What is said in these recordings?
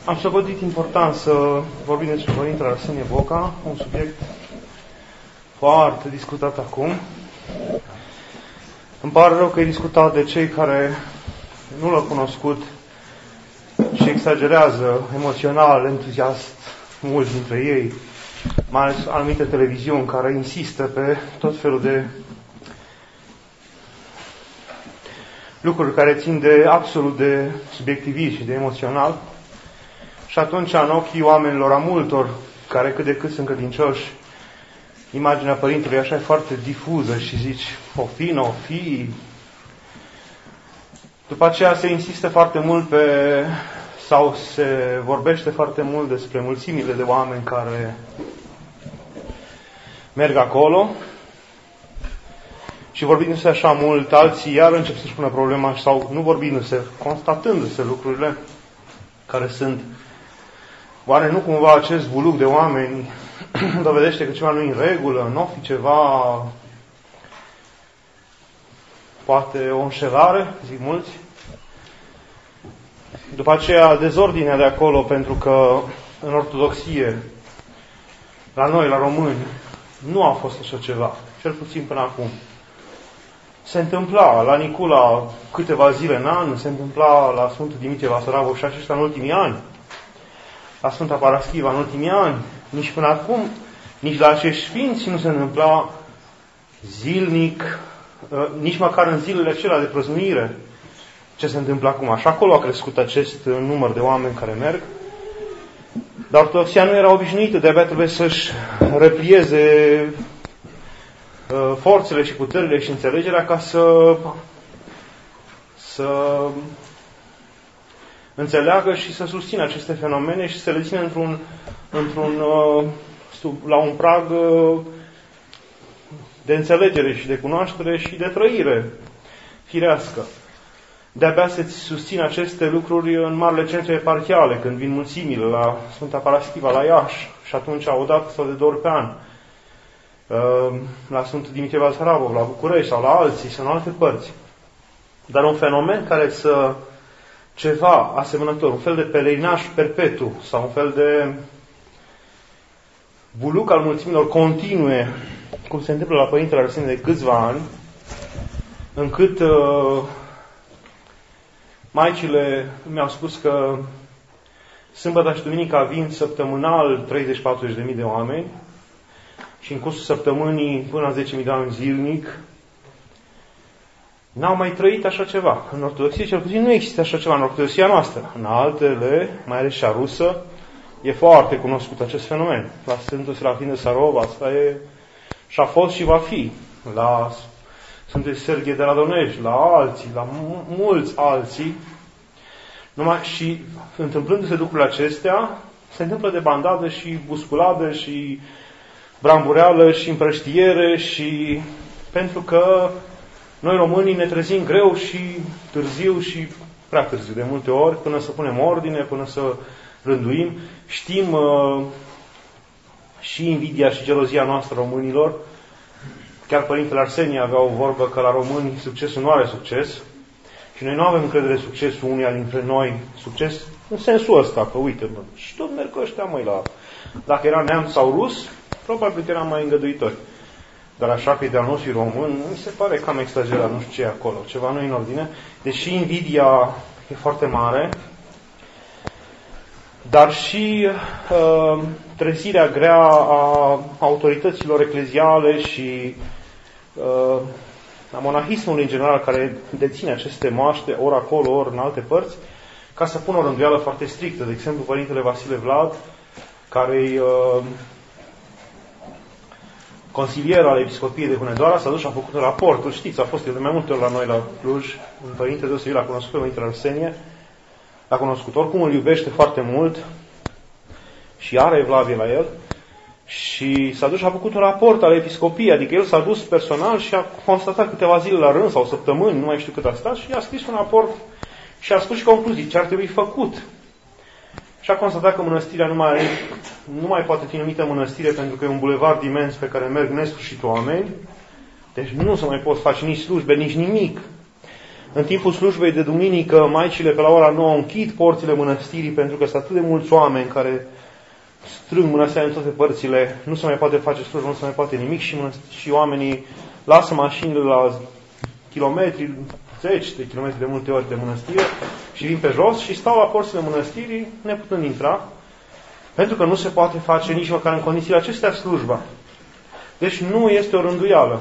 Am socotit important să vorbim despre Părintele Arsenie Boca, un subiect foarte discutat acum. Îmi pare rău că e discutat de cei care nu l-au cunoscut și exagerează emoțional, entuziast, mulți dintre ei, mai ales anumite televiziuni care insistă pe tot felul de lucruri care țin de absolut de subiectivism și de emoțional. Și atunci, în ochii oamenilor, a multor, care cât de cât sunt credincioși, imaginea Părintelui așa e foarte difuză și zici, o fi, n-o fi. După aceea se insistă foarte mult sau se vorbește foarte mult despre mulțimile de oameni care merg acolo. Și vorbindu-se așa mult, alții iar încep să-și pună problema, sau nu vorbindu-se, constatându-se lucrurile care sunt. Oare nu cumva acest buluc de oameni dovedește că ceva nu e în regulă, nu fi ceva, poate o înșelare, zic mulți? După aceea, dezordinea de acolo, pentru că în ortodoxie, la noi, la români, nu a fost așa ceva, cel puțin până acum. Se întâmpla la Nicula câteva zile în an, se întâmpla la Sfântul Dimitrie Vasaravov și aceștia în ultimii ani, la Sfânta Paraschiva în ultimii ani, nici până acum, nici la acești sfinți nu se întâmpla zilnic, nici măcar în zilele acelea de prăznuire, ce se întâmplă acum. Și acolo a crescut acest număr de oameni care merg. Dar ortodoxia nu era obișnuită, de-abia trebuie să-și replieze forțele și puterile și înțelegerea ca să înțeleagă și să susțină aceste fenomene și să le țină la un prag de înțelegere și de cunoaștere și de trăire firească. De-abia se susțin aceste lucruri în marile centre eparhiale, când vin mulțimile la Sfânta Paraschiva, la Iași, și atunci o dată sau de 2 ori pe an, la Sfântul Dimitrie Vasaravov, la București sau la alții sau în alte părți. Dar un fenomen care ceva asemănător, un fel de pelerinaj perpetu sau un fel de buluc al mulțimilor continue, cum se întâmplă la Părintele Arsenie de câțiva ani, încât maicile mi-au spus că sâmbătă și duminica vin săptămânal 30-40.000 de oameni și în cursul săptămânii până la 10.000 de oameni zilnic. N-au mai trăit așa ceva. În ortodoxie, cel puțin, nu există așa ceva în ortodoxia noastră. În altele, mai ales cea rusă, e foarte cunoscut acest fenomen. La Sfântul Serafin de Sarov, asta e și a fost și va fi. La Sfântul Serghie de la Donești, la alții, la mulți alții. Și întâmplându-se lucrurile acestea, se întâmplă de bandadă și busculade și brambureală și împrăștiere și pentru că noi românii ne trezim greu și târziu și prea târziu de multe ori, până să punem ordine, până să rânduim. Știm și invidia și gelozia noastră românilor. Chiar Părintele Arsenie avea o vorbă că la români succesul nu are succes. Și noi nu avem încredere succesul unuia dintre noi, succes în sensul ăsta, că uite, și tot merg ăștia, dacă era neam sau rus, probabil că eram mai îngăduitori. Dar așa că de-al nostru român, mi se pare că am exagerat, nu știu ce e acolo, ceva nu e în ordine. Deși invidia e foarte mare, dar și trezirea grea a autorităților ecleziale și a monahismului în general, care deține aceste moaște, ori acolo, ori în alte părți, ca să pună o rânduială foarte strictă. De exemplu, Părintele Vasile Vlad, care consilier al Episcopiei de Hunedoara, s-a dus și a făcut un raport. Îl știți, a fost de mai multe ori la noi la Cluj, un părinte deosebit, l-a cunoscut pe Părintele Arsenie, l-a cunoscut. Oricum îl iubește foarte mult și are evlavie la el. Și s-a dus și a făcut un raport al Episcopiei, adică el s-a dus personal și a constatat câteva zile la rând sau săptămâni, nu mai știu cât a stat, și a scris un raport și a spus și concluzii ce ar trebui făcut. Și a constatat că mănăstirea nu mai poate fi numită mănăstire pentru că e un bulevard imens pe care merg nesfârșit oameni. Deci nu se mai pot face nici slujbe, nici nimic. În timpul slujbei de duminică, maicile pe la ora 9 închid porțile mănăstirii pentru că sunt atât de mulți oameni care strâng mănăstirea în toate părțile, nu se mai poate face slujbă, nu se mai poate nimic și oamenii lasă mașinile la kilometri, 10 de kilometri de multe ori de mănăstire și vin pe jos și stau la porțile mănăstirii neputând intra, pentru că nu se poate face nici măcar în condițiile acestea slujba. Deci nu este o rânduială.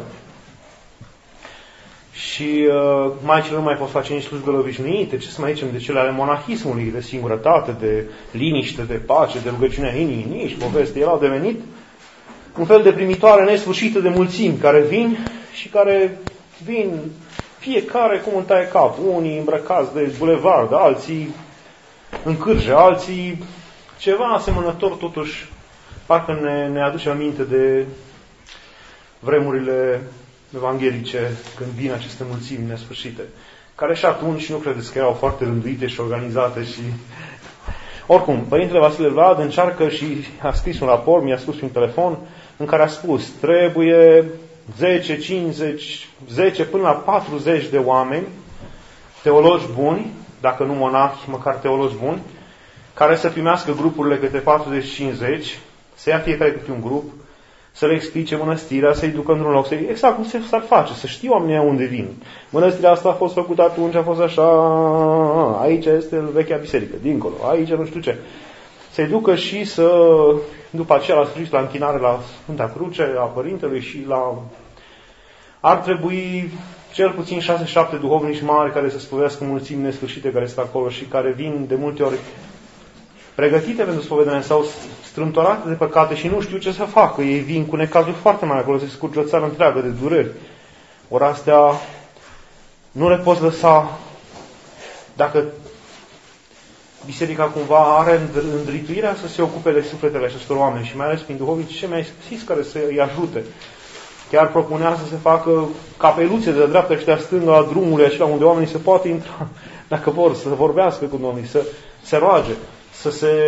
Și maicile nu mai pot face nici slujbele obișnuite, ce să mai zicem de cele ale monahismului, de singurătate, de liniște, de pace, de rugăciunea inimii, nici poveste. Erau devenit un fel de primitoare nesfârșită de mulțimi care vin și care vin fiecare cum îmi taie cap. Unii îmbrăcați de bulevard, alții în cârje, alții ceva asemănător, totuși parcă ne aduce aminte de vremurile evanghelice, când vin aceste mulțimi nesfârșite, care și atunci nu credeți că erau foarte rânduite și organizate și... Oricum, Părintele Vasile Vlad încearcă și a scris un raport, mi-a spus prin telefon, în care a spus, trebuie 10, 50, 10 până la 40 de oameni, teologi buni, dacă nu monahi, măcar teologi buni, care să primească grupurile câte 40-50, să ia fiecare câte un grup, să le explice mănăstirea, să-i ducă într-un loc, exact cum s-ar face, să știu oamenii unde vin. Mănăstirea asta a fost făcută atunci, a fost așa, aici este vechea biserică, dincolo, aici nu știu ce. Să-i ducă și să, după aceea, la sfârșit, la închinare la Sfânta Cruce, a Părintelui și la... Ar trebui cel puțin 6-7 duhovnici mari care să spovedească mulțimi nesfârșite care sunt acolo și care vin de multe ori pregătite pentru spovedanie sau strâmtorate de păcate și nu știu ce să facă. Ei vin cu necazuri foarte mari acolo, se scurge o țară întreagă de dureri. Ori astea nu le poți lăsa dacă biserica cumva are îndrituirea să se ocupe de sufletele acestor oameni și mai ales prin duhovnici ce mai scris care să îi ajute. Chiar propunea să se facă capeluțe de dreapta și de stângă la drumului acela unde oamenii se poate intra, dacă vor, să vorbească cu oamenii, să se roage, să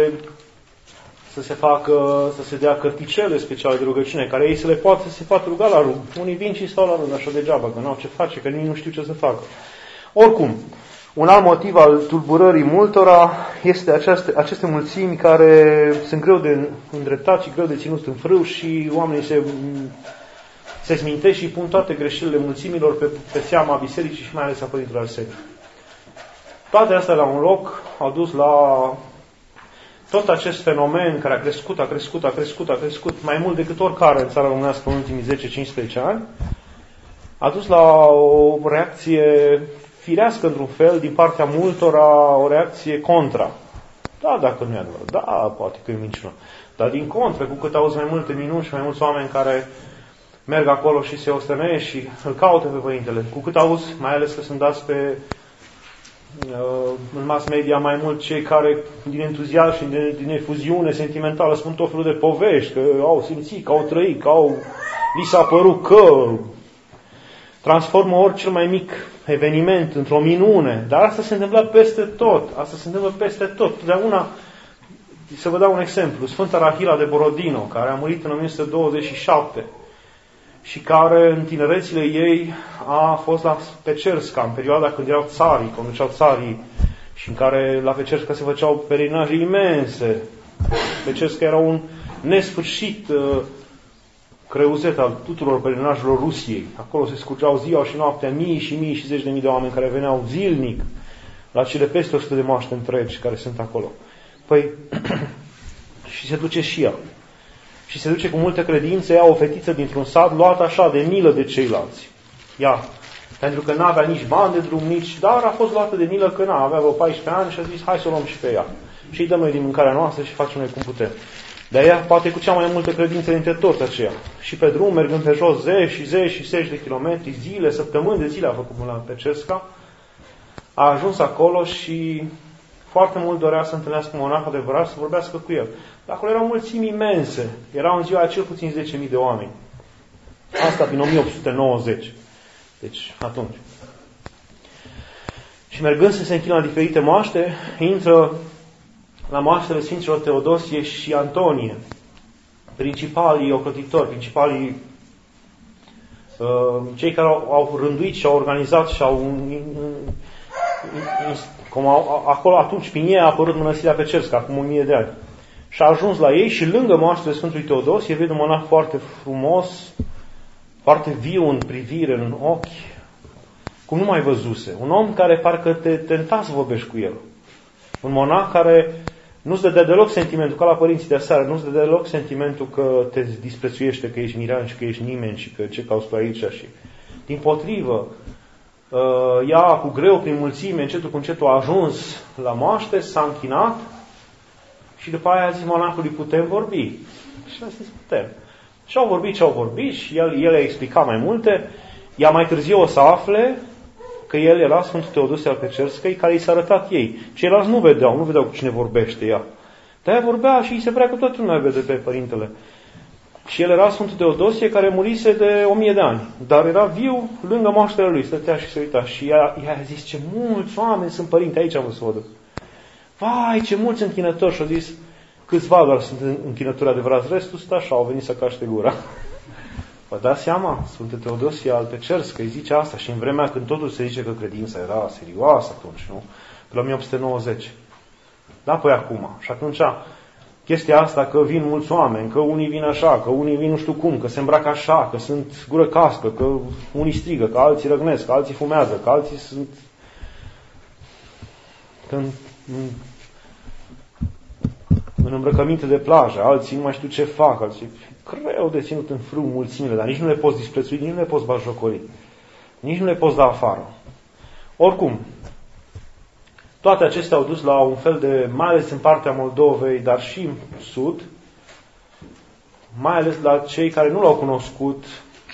se dea cărticele speciale de rugăciune, care ei se poată ruga la rând. Unii vin și stau la rând așa degeaba, că n-au ce face, că nici nu știu ce să facă. Oricum, un alt motiv al tulburării multora este aceste mulțimi care sunt greu de îndreptat și greu de ținut în frâu și oamenii se smintesc și pun toate greșelile mulțimilor pe seama bisericii și mai ales a Părintelui Arsenie. Toate astea la un loc au dus la tot acest fenomen care a crescut mai mult decât oricare în țara românească în ultimii 10-15 ani, a dus la o reacție firească într-un fel din partea multora, o reacție contra. Da, dacă nu e adevărat, da, poate că e minciună. Dar din contră, cu cât auzi mai multe minuni și mai mulți oameni care merg acolo și se osteneie și îl caută pe Părintele, cu cât auzi, mai ales că sunt dați în mass media mai mult cei care din entuziasm și din efuziune sentimentală spun tot felul de povești, că au simțit, că au trăit, că li s-a părut că transformă orice mai mic eveniment într-o minune. Dar asta se întâmplă peste tot. Totdeauna, să vă dau un exemplu, Sfânta Rahila de Borodino, care a murit în 1927 și care în tinerețile ei a fost la Pecersca, în perioada când erau țarii, conduceau țarii, și în care la Pecersca se făceau peregrinaje imense. Pecersca era un nesfârșit creuzet al tuturor peregrinajelor Rusiei. Acolo se scurgeau ziua și noaptea mii și mii și zeci de mii de oameni care veneau zilnic la cele peste 100 de moaște întregi care sunt acolo. Păi, și se duce și ea. Și se duce cu multe credințe, ia o fetiță dintr-un sat, luată așa de milă de ceilalți. Ea, pentru că n-avea nici bani de drum, dar a fost luată de milă că avea vreo 14 ani și a zis, hai să o luăm și pe ea. Și îi dăm noi din mâncarea noastră și facem noi cum putem. Dar ea poate cu cea mai multă credință dintre toți aceia. Și pe drum, mergând pe jos zeci și zeci de kilometri, zile, săptămâni de zile a făcut până la Pecersca, a ajuns acolo și foarte mult dorea să întâlnească un monah adevărat, să vorbească cu el. Dar acolo erau mulțimi imense. Erau în ziua cel puțin 10.000 de oameni. Asta din 1890. Deci, atunci. Și mergând să se închină la diferite moaște, intră la moaștele Sfinților Teodosie și Antonie, principalii ocrotitori, principalii Cei care au rânduit și au organizat și acolo atunci prin ei a apărut Mănăstirea Pecerscă, acum 1000 de ani. Și a ajuns la ei și lângă moaștele Sfântului Teodosie vede un monah foarte frumos, foarte viu în privire, în ochi, cum nu mai văzuse. Un om care parcă te tenta să vorbești cu el. Un monah care nu-ți dădea deloc sentimentul, ca la părinții de aseară, nu-ți dădea deloc sentimentul că te disprețuiește, că ești mirean și că ești nimeni și că ce cauți tu aici și... Dimpotrivă, ea cu greu, prin mulțime, încetul cu încetul a ajuns la moaște, s-a închinat și după aia a zis monahului, putem vorbi? Și a zis, putem. Și au vorbit ce au vorbit și el a explicat mai multe. Ea mai târziu o să afle că el era Sfântul Teodosie al Pecerscăi, care i s-a arătat ei. Ceilalți nu vedeau cu cine vorbește ea. Dar ea vorbea și îi se părea că toată lumea vede pe părintele. Și el era Sfântul Teodosie, care murise de 1000 de ani. Dar era viu lângă moaștele lui, stătea și se uita. Și ea a zis, ce mulți oameni sunt părinte, aici am văzut. Vai, ce mulți închinători. Și a zis, câțiva doar sunt închinători adevărați, restul stă așa, au venit să caște gura. Vă dați seama, Sfântul Teodosie al Pecerscăi zice asta și în vremea când totul se zice că credința era serioasă atunci, nu? Pe la 1890. Da, păi acum. Și atunci chestia asta că vin mulți oameni, că unii vin așa, că unii vin nu știu cum, că se îmbracă așa, că sunt gură cască, că unii strigă, că alții răgnesc, că alții fumează, că alții sunt... în îmbrăcăminte de plajă, alții nu mai știu ce fac, alții greu de ținut în frâu mulțimile, dar nici nu le poți disprețui, nici nu le poți batjocori, nici nu le poți da afară. Oricum, toate acestea au dus la un fel de, mai ales în partea Moldovei, dar și în sud, mai ales la cei care nu l-au cunoscut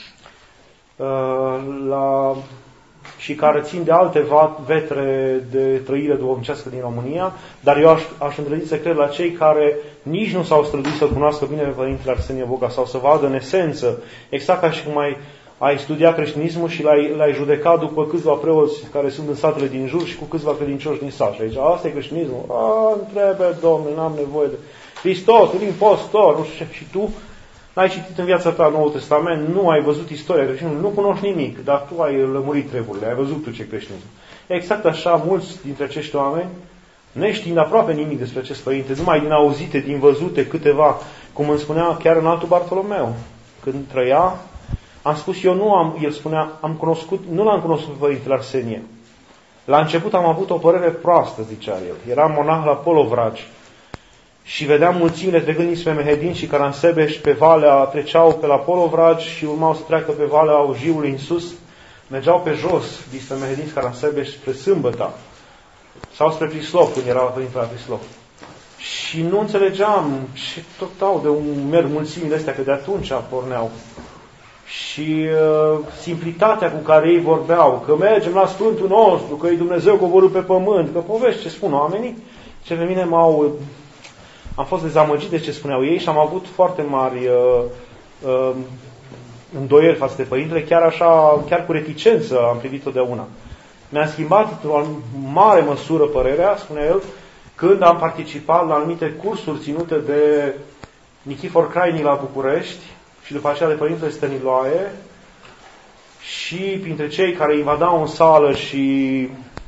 și care țin de alte vetre de trăire duhovnicească din România, dar eu aș îndrăzi să cred la cei care nici nu s-au străduit să cunoască bine pe Părintele Arsenie Boga sau să vadă în esență, exact ca și cum ai studiat creștinismul și l-ai judecat după câțiva preoți care sunt în satele din jur și cu câțiva credincioși din sat. Și aici, asta e creștinismul. Nu trebuie, Domnule, n-am nevoie de... Hristos, impostor, nu știu ce. Și tu n-ai citit în viața ta Noul Testament, nu ai văzut istoria creștinului, nu cunoști nimic, dar tu ai lămurit treburile, ai văzut tu ce creștinism. Exact așa, mulți dintre acești oameni, neștiind aproape nimic despre acest părinte, numai din auzite, din văzute câteva, cum îmi spunea chiar în altul Bartolomeu, când trăia, am spus, el spunea, nu l-am cunoscut pe Părintele Arsenie. La început am avut o părere proastă, zicea el. Eram monah la Polovragi și vedeam mulțimile trecând dinspre Mehedin și Caransebeș pe valea, treceau pe la Polovragi și urmau să treacă pe valea Aujiului în sus, mergeau pe jos dinspre Mehedin și Caransebeș spre Sâmbăta sau spre Prislov, când era Părintele la Prislov. Și nu înțelegeam ce tot au de un merg mulțimile astea, că de atunci porneau. Și simplitatea cu care ei vorbeau, că mergem la Sfântul nostru, că e Dumnezeu coborât pe pământ, că povești ce spun oamenii, ce pe mine am fost dezamăgit de ce spuneau ei și am avut foarte mari îndoieli față de Părintele, chiar cu reticență am privit totdeauna. Mi-a schimbat într-o mare măsură părerea, spune el, când am participat la anumite cursuri ținute de Nichifor Crainic la București, și după aceea de Părintele Stăniloae, și printre cei care invadau în sală și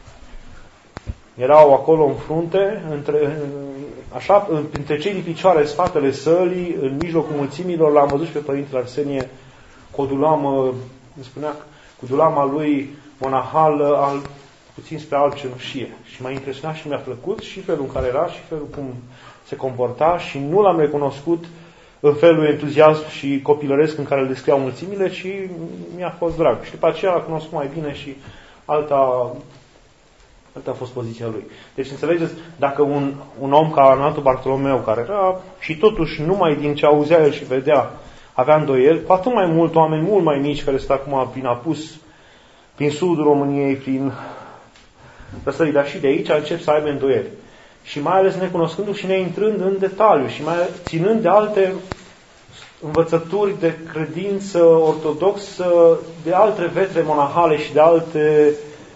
erau acolo în frunte, printre cei din picioare, în spatele sălii, în mijlocul mulțimilor, l-am văzut și pe Părintele Arsenie cu o dulamă, îmi spunea, cu dulama lui monahală, puțin spre alb cenușie. Și m-a impresionat și mi-a plăcut și felul în care era și felul cum se comporta și nu l-am recunoscut în felul entuziasm și copilăresc în care îl descriau mulțimile, ci mi-a fost drag. Și după aceea l-a cunoscut mai bine și alta a fost poziția lui. Deci înțelegeți, dacă un om ca înaltul Bartolomeu, care era și totuși numai din ce auzea el și vedea, avea îndoieli, cu atât mai mult oameni mult mai mici care sunt acum prin Apus, prin sudul României, prin răsării, dar și de aici încep să aibă îndoieli. Și mai ales necunoscându-și și neintrând în detaliu și mai ținând de alte învățături de credință ortodoxă, de alte vetre monahale și de alte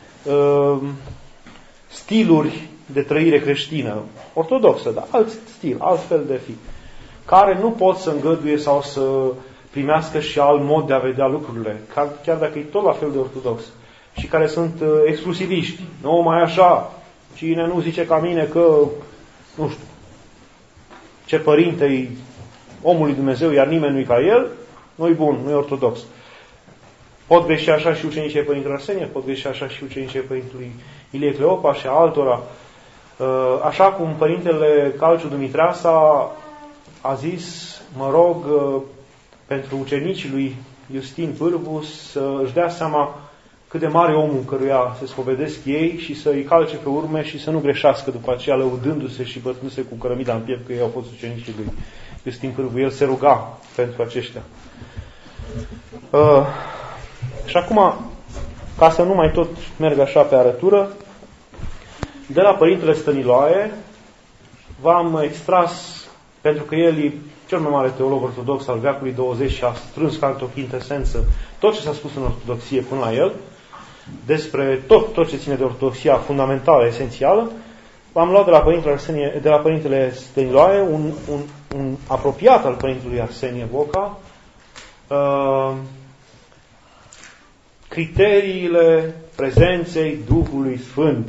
stiluri de trăire creștină, ortodoxă, dar alt stil, alt fel de fi, care nu pot să îngăduie sau să primească și alt mod de a vedea lucrurile, chiar dacă e tot la fel de ortodox, și care sunt exclusiviști. Nu mai așa, cine nu zice ca mine că, nu știu, ce părinte-i omul lui Dumnezeu, iar nimeni nu-i ca el, nu-i bun, nu-i ortodox. Pot greși așa și ucenicii Părintelui Arsenie, pot greși așa și ucenicii Părintelui Ilie Cleopa și altora. Așa cum Părintele Calciu Dumitreasa a zis, mă rog, pentru ucenicii lui Iustin Pârvu să își dea seama cât de mare omul căruia se spovedesc ei și să îi calce pe urme și să nu greșească după aceea lăudându-se și bătându-se cu cărămida în piept că ei au fost ucenicii lui Iustin Pârvu. El se ruga pentru aceștia. Și acum, ca să nu mai tot merg așa pe arătură, de la Părintele Stăniloae v-am extras, pentru că el e cel mai mare teolog ortodox al veacului 20 și a strâns ca într-o quintesență tot ce s-a spus în ortodoxie până la el, despre tot ce ține de ortodoxia fundamentală, esențială. V-am luat de la Părintele Stăniloae, un apropiat al Părintelui Arsenie Boca, criteriile prezenței Duhului Sfânt.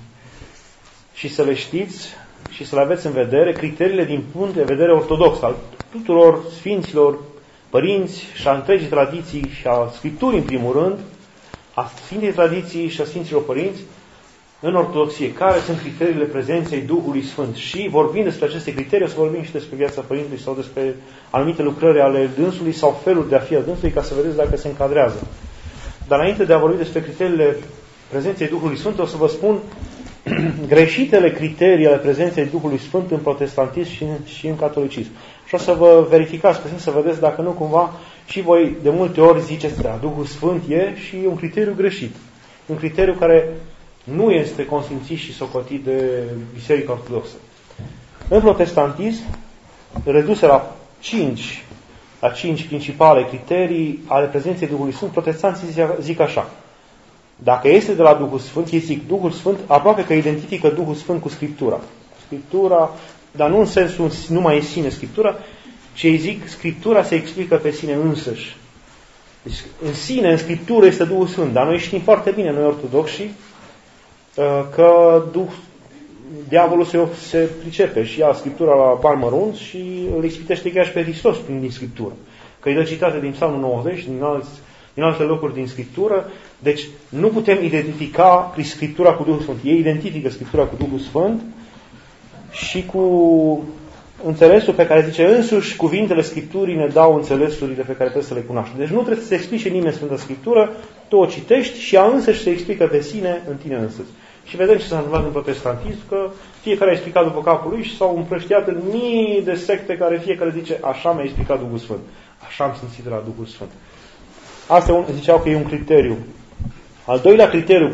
Și să le știți și să le aveți în vedere, criteriile din punct de vedere ortodox al tuturor sfinților, părinți și a întregii tradiții și a Scripturii, în primul rând, a Sfintei Tradiții și a Sfinților Părinți, în ortodoxie. Care sunt criteriile prezenței Duhului Sfânt? Și vorbind despre aceste criterii, o să vorbim și despre viața Părintelui sau despre anumite lucrări ale dânsului sau felul de a fi al dânsului, ca să vedeți dacă se încadrează. Dar înainte de a vorbi despre criteriile prezenței Duhului Sfânt, o să vă spun greșitele criterii ale prezenței Duhului Sfânt în protestantism și în catolicism. Și o să vă verificați puțin, să vedeți dacă nu cumva și voi de multe ori ziceți, da, Duhul Sfânt e și e un criteriu greșit. Un criteriu care nu este consfințit și socotit de Biserica Ortodoxă. În protestantism, reduse la 5 principale criterii ale prezenței Duhului Sfânt, protestanții zic așa. Dacă este de la Duhul Sfânt, ei zic Duhul Sfânt, aproape că identifică Duhul Sfânt cu Scriptura. Scriptura, dar nu în sensul numai în sine Scriptura, ci ei zic Scriptura se explică pe sine însăși. Deci, în sine, în Scriptură este Duhul Sfânt, dar noi știm foarte bine, noi ortodoxi, că diavolul se pricepe și ia Scriptura la bani mărunți și îl ispitește chiar și pe Hristos din Scriptură. Că îi dă citate din Psalmul 90, din alte locuri din Scriptură. Deci nu putem identifica Scriptura cu Duhul Sfânt. Ei identifică Scriptura cu Duhul Sfânt și cu înțelesul pe care zice însuși cuvintele Scripturii ne dau înțelesurile pe care trebuie să le cunoaștem. Deci nu trebuie să se explice nimeni Sfânta Scriptură, tu o citești și ea însăși se explică pe sine în tine însăți. Și vedem ce s-a întâmplat în protestantism, că fiecare a explicat după capul lui și s-au împrăștiat în mii de secte care fiecare zice, așa mi-a explicat Duhul Sfânt. Așa am simțit de la Duhul Sfânt. Asta ziceau că e un criteriu. Al doilea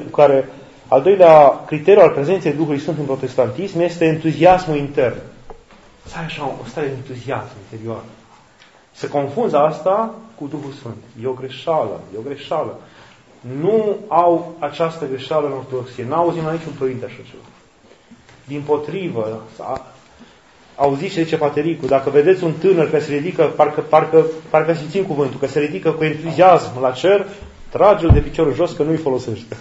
criteriu al prezenței Duhului Sfânt în protestantism este entuziasmul intern. Să ai așa o stare de entuziasm interior. Se confunză asta cu Duhul Sfânt. E o greșeală. Nu au această greșeală în ortodoxie. N-auzim la niciun părinte așa ceva. Dimpotrivă, auziți ce zice Patericul, dacă vedeți un tânăr care se ridică, parcă simțim cuvântul, că se ridică cu entuziasm la cer, trage-l de piciorul jos că nu-i folosește.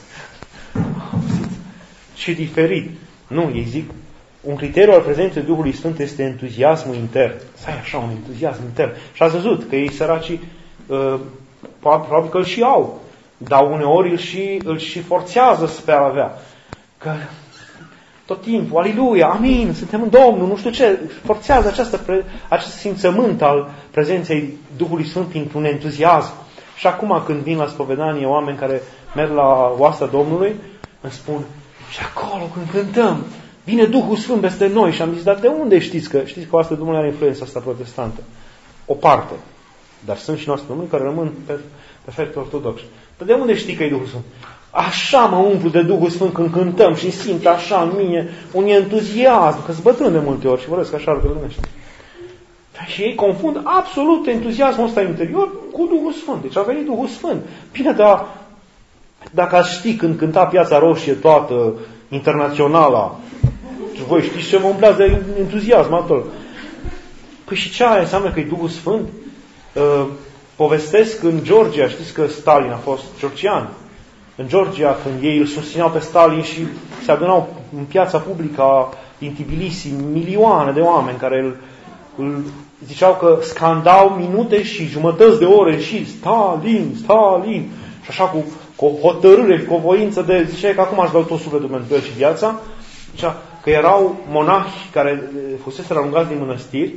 Și diferit. Nu, ei zic, un criteriu al prezenței Duhului Sfânt este entuziasmul intern. Să ai așa un entuziasm intern. Și ați văzut că ei săracii, probabil că îl și au, dar uneori îl și forțează să avea. Că tot timpul, aleluia, amin, suntem în Domnul, nu știu ce, forțează acest simțământ al prezenței Duhului Sfânt printr-un entuziasm. Și acum când vin la spovedanie oameni care merg la oastea Domnului, îmi spun, și acolo când cântăm, vine Duhul Sfânt peste noi. Și am zis, dar de unde știți că oastea Domnului are influența asta protestantă? O parte. Dar sunt și noastre Domnului care rămân perfect ortodoxi. Dar de unde știi că e Duhul Sfânt? Așa mă umplu de Duhul Sfânt când cântăm și simt așa în mine un entuziasm, că-s bătrân de multe ori și vorbesc așa lucruri lumește. Și ei confund absolut entuziasmul ăsta interior cu Duhul Sfânt. Deci a venit Duhul Sfânt. Bine, dar dacă ați ști când cânta Piața Roșie toată, internaționala, și voi știți ce mă umplează de entuziasm atât. Păi și ce aia înseamnă că e Duhul Sfânt? povestesc în Georgia, știți că Stalin a fost georgian, în Georgia, când ei îl susțineau pe Stalin și se adunau în piața publică din Tbilisi milioane de oameni care îl ziceau că scandau minute și jumătăți de ore și Stalin, Stalin, și așa cu o hotărâre, cu o voință de, zicea că acum aș dau tot sufletul pentru el și viața, zicea că erau monahi care fusese alungați din mănăstiri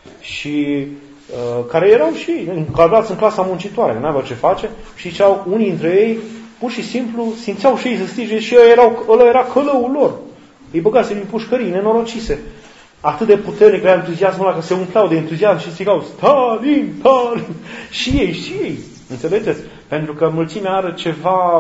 și care erau și încadrați în clasa muncitoare, că n-aveau ce face, și ziceau, unii dintre ei pur și simplu simțeau și ei să strige și ăla era călăul lor. Îi băgase din pușcării, nenorocise. Atât de puternic era entuziasmul ăla că se umpleau de entuziasm și strigau Stalin, Stalin. Și ei. Înțelegeți? Pentru că mulțimea are ceva,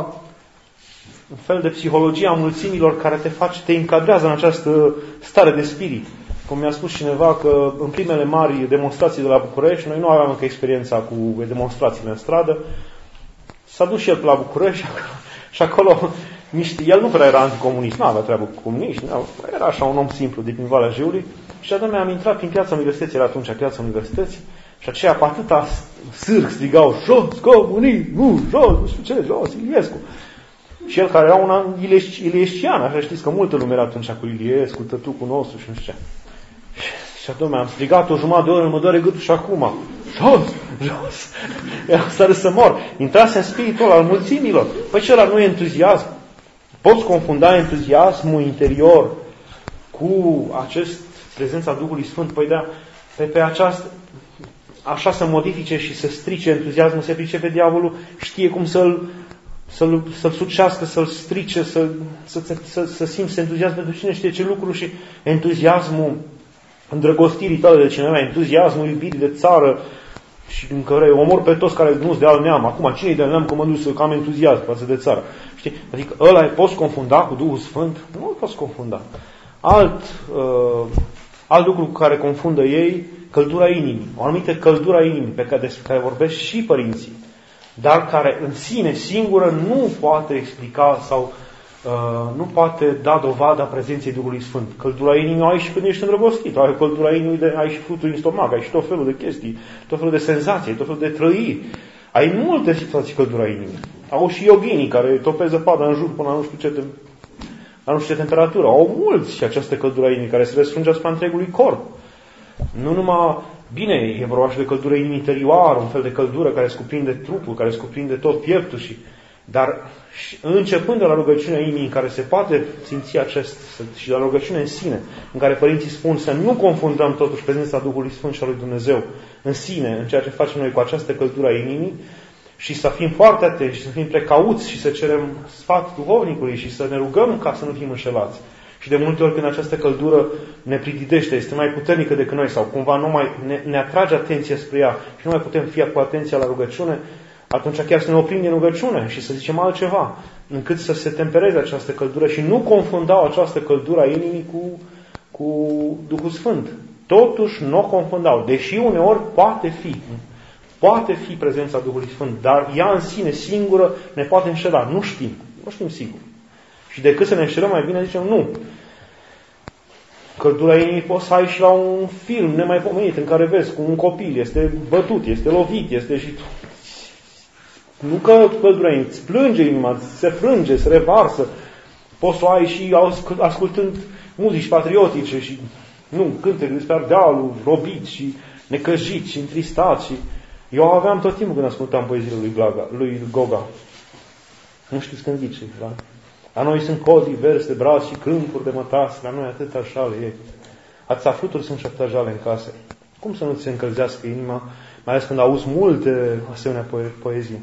un fel de psihologie a mulțimilor care te încadrează în această stare de spirit. Cum mi-a spus cineva că în primele mari demonstrații de la București, noi nu aveam încă experiența cu demonstrațiile în stradă, s-a dus și el la București și acolo el nu prea era anticomunist, nu avea treabă cu comuniști, era așa un om simplu de prin Valea Jiului și atunci am intrat prin Piața Universității, era atunci Piața Universității și aceia cu atâta sârg strigau jos comunismul, jos, nu știu ce, jos Iliescu. Și el care era un iliescian, așa știți că multă lume era atunci cu Iliescu, tătucul nostru și nu știu ce. Și atunci am strigat o jumătate de oră, mă doare gâtul și acum. Jos! Era stare să mor. Intrase în spiritul al mulțimilor. Păi ce ăla nu e entuziasm? Poți confunda entuziasmul interior cu prezența Duhului Sfânt? Păi da, pe această, așa să modifice și să strice entuziasmul, se pricepe diavolul, știe cum să-l sucească, să-l strice, să simți entuziasm pentru cine știe ce lucru și entuziasmul îndrăgostirii tale de cineva, entuziasmul iubirii de țară și în care omor pe toți care nu-s de alt neam. Acum, cine-i de alt neam că mă duc să cam entuziasm față de țară? Știi? Adică ăla poți confunda cu Duhul Sfânt? Nu îl poți confunda. Alt lucru cu care confundă ei, căldura inimii. O anumită căldura inimii despre care vorbesc și părinții, dar care în sine singură nu poate explica sau nu poate da dovada prezenței Duhului Sfânt. Căldura inimii ai și când ești îndrăgostit. Ai căldura inimii, ai și fluturi în stomac, ai și tot felul de chestii, tot felul de senzații, tot felul de trăiri. Ai multe situații căldura inimii. Au și yoginii care topesc zăpada în jur până la nu știu ce temperatură. Au mulți și această căldura inimii care se răsfrânge asupra întregului corp. Nu numai, bine, e vorba și de căldură inimii interioară, un fel de căldură care scuprinde trupul, care scuprinde tot pieptul dar începând de la rugăciunea inimii în care se poate simți și de la rugăciunea în sine, în care părinții spun să nu confundăm totuși prezența Duhului Sfânt și a lui Dumnezeu în sine, în ceea ce facem noi cu această căldură a inimii și să fim foarte atenți și să fim precauți și să cerem sfat duhovnicului și să ne rugăm ca să nu fim înșelați. Și de multe ori când această căldură ne prididește, este mai puternică decât noi sau cumva nu mai ne atrage atenția spre ea și nu mai putem fi cu atenția la rugăciune, atunci chiar să ne oprim din rugăciune și să zicem altceva, încât să se tempereze această căldură și nu confundau această căldură a inimii cu Duhul Sfânt. Totuși nu o confundau, deși uneori poate fi prezența Duhului Sfânt, dar ea în sine singură ne poate înșela. Nu știm sigur. Și decât să ne înșelăm, mai bine zicem nu. Căldura inimii poți să ai și la un film nemaipomenit în care vezi cum un copil este bătut, este lovit, este și... Nu că căldura inimii, îți plânge inima, se frânge, se revarsă. Poți să o ai și ascultând muzici patriotice și cântece despre Ardealul, robiți și necăjiți și întristați. Și... Eu aveam tot timpul când ascultam poeziile lui Goga. Nu știți când zice, da? La noi sunt codii verzi de braț și câmpuri de mătase, la noi atâta jale e. Atâta fluturi sunt și atâta jale în case. Cum să nu ți se încălzească inima, mai ales când auzi multe asemenea poezii?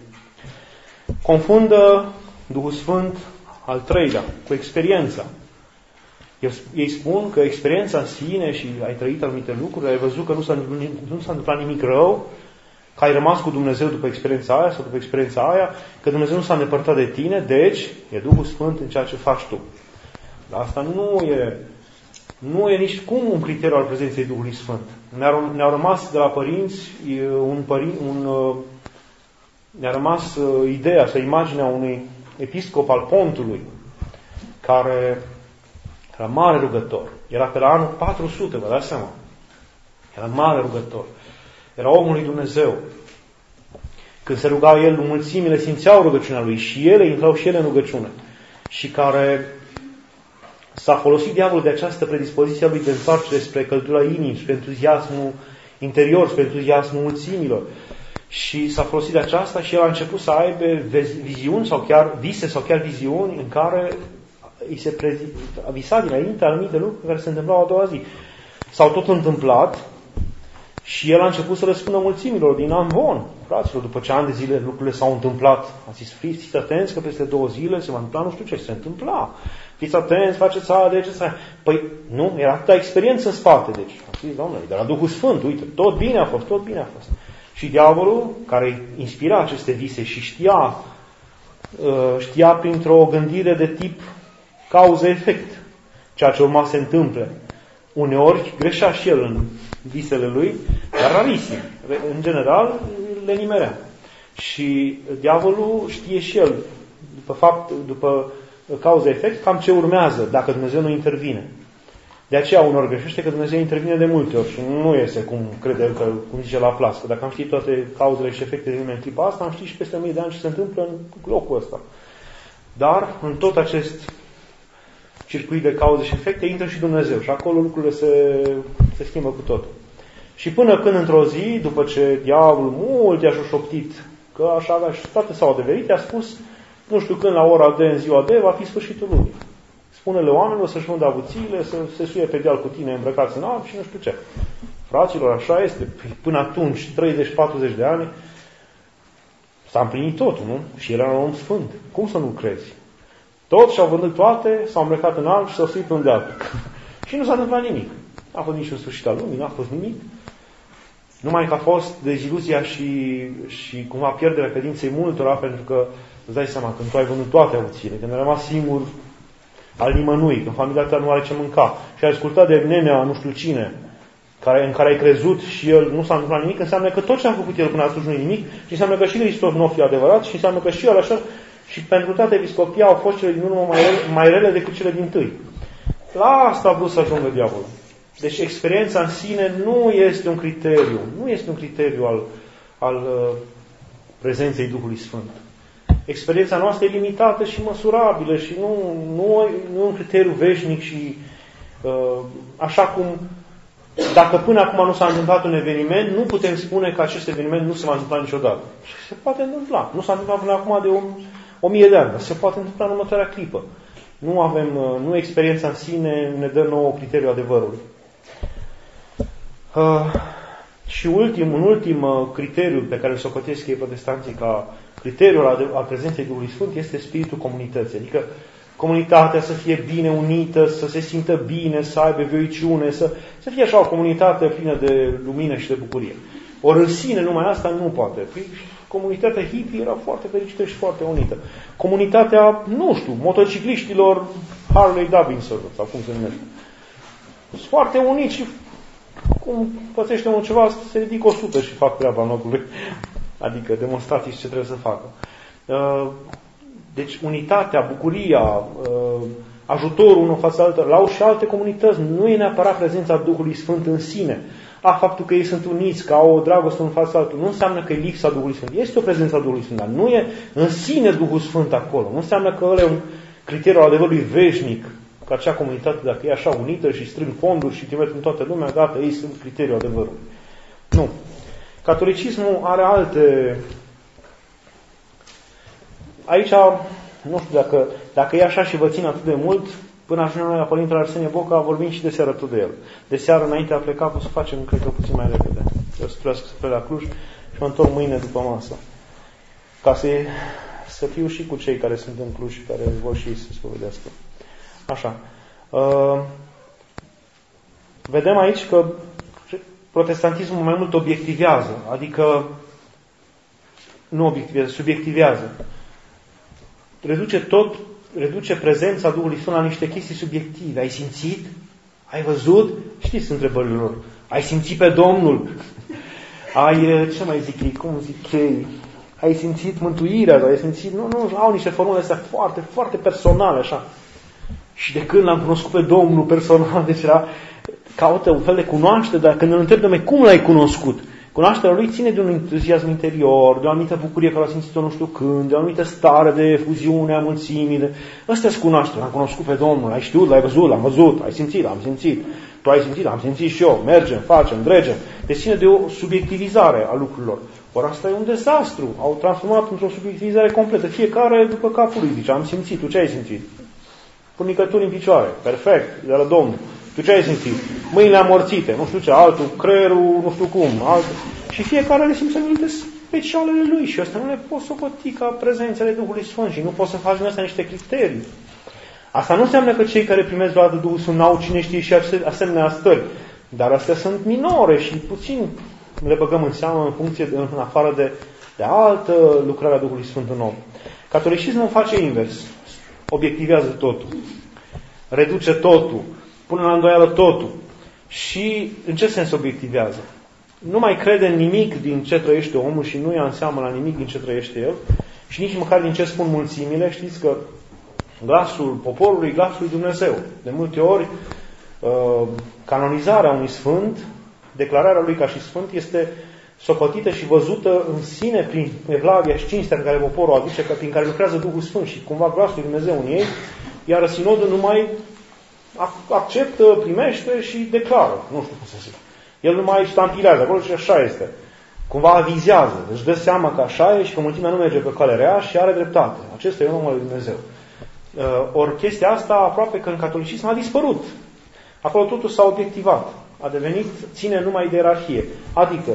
Confundă Duhul Sfânt al treilea cu experiența. Ei spun că experiența în sine și ai trăit anumite lucruri, ai văzut că nu s-a întâmplat nimic rău, că ai rămas cu Dumnezeu după experiența aia sau după experiența aia, că Dumnezeu nu s-a îndepărtat de tine, deci e Duhul Sfânt în ceea ce faci tu. Dar asta nu e nici cum un criteriu al prezenței Duhului Sfânt. Ne-au rămas de la părinți ne-a rămas ideea sau imaginea unui episcop al Pontului, care era mare rugător. Era pe la anul 400, vă dați seama. Era mare rugător. Era omul lui Dumnezeu. când se ruga el, mulțimile simțeau rugăciunea lui și ele intrau și ele în rugăciune. Și care s-a folosit diavolul de această predispoziție a lui de întoarcere spre căldura inimii, spre entuziasmul interior, spre entuziasmul mulțimilor. Și s-a folosit de aceasta și el a început să aibă viziuni sau chiar vise sau chiar viziuni în care îi se a visat dinainte anumite lucruri care se întâmplau a doua zi. S-au tot întâmplat și el a început să răspundă mulțimilor din an bun. Fraților, după ce ani de zile lucrurile s-au întâmplat, a zis, fiți atenți că peste 2 zile se va întâmpla nu știu ce se întâmpla. Fiți atenți, faceți alegeți. Păi nu, era atâta experiență în spate. Deci, a zis, Doamne, de la Duhul Sfânt, uite, tot bine a fost, tot bine a fost. Și diavolul, care inspira aceste vise și știa printr-o gândire de tip cauză-efect ceea ce urma să se întâmple. Uneori greșea și el în visele lui, dar rarisim. În general, le nimerea. Și diavolul știe și el, după cauză-efect, cam ce urmează dacă Dumnezeu nu intervine. De aceea unor greșește că Dumnezeu intervine de multe ori și nu iese cum crede că, cum zice la plas. Că dacă am ști toate cauzele și efectele din clipa asta, am ști și peste 1000 de ani ce se întâmplă în locul ăsta. Dar în tot acest circuit de cauze și efecte intră și Dumnezeu și acolo lucrurile se schimbă cu totul. Și până când într-o zi, după ce diavolul mult i-a șoșoptit că așa avea și toate s-au adeverit, i-a spus, nu știu când, la ora D, în ziua D, va fi sfârșitul lumii. Spune-le oamenilor să-și vândă avuțiile, să se suie pe deal cu tine îmbrăcați în alb și nu știu ce. Fraților, așa este. Până atunci, 30-40 de ani, s-a împlinit totul, nu? Și era un om sfânt. Cum să nu crezi? Toți și-au vândut toate, s-au îmbrăcat în alb și s-au suit pe un deal. Și nu s-a întâmplat nimic. N-a fost niciun sfârșit al lumii, n-a fost nimic. Numai că a fost deziluzia și cumva pierderea credinței multora, pentru că îți dai seama, când tu ai vândut toate avuțiile, când ai rămas singur al nimănui, când familia ta nu are ce mânca și ai ascultat de nenea nu știu cine, în care ai crezut și el nu s-a întâmplat nimic, înseamnă că tot ce a făcut el până atunci nu e nimic și înseamnă că și Hristos nu fi adevărat și înseamnă că și el așa și pentru toate episcopia au fost cele din urmă mai rele decât cele dintâi. La asta a vrut să ajungă diavolul. Deci experiența în sine nu este un criteriu, al prezenței Duhului Sfânt. Experiența noastră e limitată și măsurabilă și nu e un criteriu veșnic și așa cum dacă până acum nu s-a întâmplat un eveniment, nu putem spune că acest eveniment nu se va întâmpla niciodată. Și se poate întâmpla. Nu s-a întâmplat până acum de 1000 de ani, dar se poate întâmpla în următoarea clipă. Nu experiența în sine ne dă nouă criteriul adevărului. Și un ultim criteriu pe care îl socotesc ei protestanții ca criteriul al prezenței Duhului Sfânt este spiritul comunității. Adică comunitatea să fie bine unită, să se simtă bine, să aibă voiciune, să fie așa o comunitate plină de lumină și de bucurie. Ori în sine numai asta nu poate. Comunitatea hippie era foarte fericită și foarte unită. Comunitatea, nu știu, motocicliștilor Harley Davidson sau cum se numește. Sunt foarte uniți și cum pățește unul ceva, se ridică 100 și fac treaba în locul lui. Adică demonstrații ce trebuie să facă. Deci unitatea, bucuria, ajutorul unul față altă, la și alte comunități, nu e neapărat prezența Duhului Sfânt în sine. Faptul că ei sunt uniți, că au o dragoste în fața altul, nu înseamnă că e lipsa Duhului Sfânt. Este o prezență a Duhului Sfânt, dar nu e în sine Duhul Sfânt acolo. Nu înseamnă că ăla e un criteriu al adevărului veșnic, că acea comunitate, dacă e așa unită și strâng fonduri și trimit în toată lumea, gata, ei sunt criteriul adevărului. Nu. Catolicismul are alte... Aici, nu știu dacă e așa și vă țin atât de mult, până ajungem noi la Părintele Arsenie Boca, vorbim și de seară tot de el. De seară, înainte de a pleca, o să facem, cred că, puțin mai repede. Eu să trebuiască să plec la Cluj și mă întorc mâine după masă. Ca să fiu și cu cei care sunt în Cluj și care vor și ei să se spovedească. Așa. Vedem aici că protestantismul mai mult obiectivează, adică nu obiectivează, subiectivează. Reduce prezența Duhului Sfânt la niște chestii subiective. Ai simțit? Ai văzut? Știți întrebările lor. Ai simțit pe Domnul? Ce mai zic ei? Cum zic ei? Ai simțit mântuirea? Ai simțit? Nu, au niște formule astea foarte, foarte personale, așa. Și de când l-am cunoscut pe Domnul personal, deci caută un fel de cunoaște, dar când îl întreb, cum l-ai cunoscut? Cunoașterea lui ține de un entuziasm interior, de o anumită bucurie care a simțit-o nu știu când, de o anumită stare de fuziune a mulțimii. Astea-s cunoașterea. Am cunoscut pe Domnul, ai știut, l-ai văzut, l-am văzut, ai simțit, l-am simțit. Tu ai simțit, am simțit și eu. Mergem, facem, dregem. Deci ține de o subiectivizare a lucrurilor. Ori asta e un dezastru. Au transformat într-o subiectivizare completă. Fiecare după capul lui zice, am simțit, tu ce ai simțit? Punicături în picioare, perfect, de la Domnul. Tu ce ai simțit? Mâinile amorțite, nu știu ce, altul, creierul, nu știu cum, altul. Și fiecare are simțăminte specialele lui și astea nu le poți socoti ca prezențele Duhului Sfânt și nu poți să faci din astea niște criterii. Asta nu înseamnă că cei care primesc doar de Duhul Sfânt n-au cine știe și asemenea stări. Dar astea sunt minore și puțin le băgăm în seamă în funcție, în afară de altă lucrare a Duhului Sfânt în om. Catolicismul face invers. Obiectivează totul. Reduce totul. Pune la îndoială totul. Și în ce sens obiectivează? Nu mai crede în nimic din ce trăiește omul și nu ia în seamă la nimic din ce trăiește el și nici măcar din ce spun mulțimile. Știți că glasul poporului, glasul lui Dumnezeu. De multe ori, canonizarea unui sfânt, declararea lui ca și sfânt, este socotită și văzută în sine prin evlavia și cinstea pe care poporul o aduce, prin care lucrează Duhul Sfânt și cumva glasul lui Dumnezeu în ei, iar sinodul numai acceptă, primește și declară. Nu știu cum să zic. El numai ștampilează acolo și așa este. Cumva avizează. Deci dă seama că așa e și că mulțimea nu merge pe cale rea și are dreptate. Acesta e omul lui Dumnezeu. Ori chestia asta aproape că în catolicism a dispărut. Acolo totul s-a obiectivat. A devenit, ține numai de ierarhie. Adică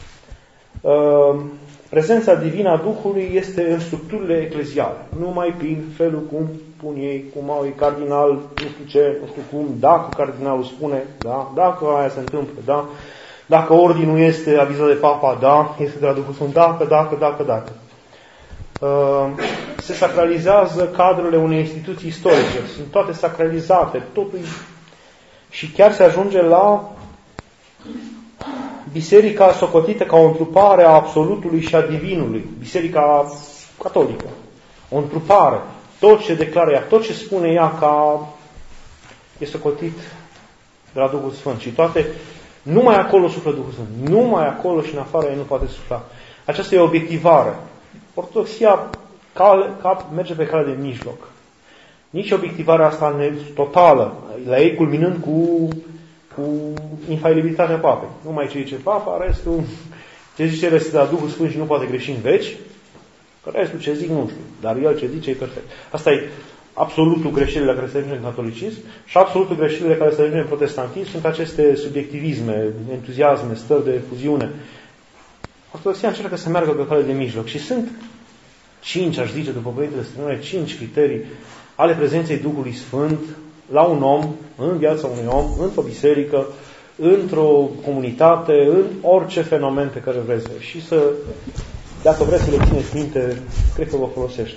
prezența divină a Duhului este în structurile ecleziale. Numai prin felul cum pun ei, cum au ei cardinal, nu știu ce, nu știu cum, dacă cardinalul spune, da, dacă aia se întâmplă, da, dacă ordinul este avizat de papa, da, este de la Duhul Sfânt, dacă. Se sacralizează cadrele unei instituții istorice. Sunt toate sacralizate, totul și chiar se ajunge la biserica socotită ca o întrupare a absolutului și a divinului. Biserica catolică. O întrupare. Tot ce declară ea, tot ce spune ea e socotit de la Duhul Sfânt. Și toate, numai acolo suflă Duhul Sfânt. Numai acolo și în afară ei nu poate sufla. Aceasta e obiectivare. Ortodoxia merge pe cale de mijloc. Nici obiectivarea asta totală, la ei culminând cu infailibilitatea papei. Numai ce zice papa, restul, ce zice el este de la Duhul Sfânt și nu poate greși în veci, că restul ce zic nu știu, dar el ce zice e perfect. Asta e absolutul greșelile la care se ajunge în catolicism și absolutul greșelile care se ajunge în protestantism sunt aceste subiectivisme, entuziasme, stări de fuziune. Ortodoxia încearcă să meargă pe cale de mijloc și sunt 5, aș zice, după Părintele Străinore, 5 criterii ale prezenței Duhului Sfânt la un om, în viața unui om, într-o biserică, într-o comunitate, în orice fenomen pe care vreți. Și dacă vreți să le țineți minte, cred că vă folosește.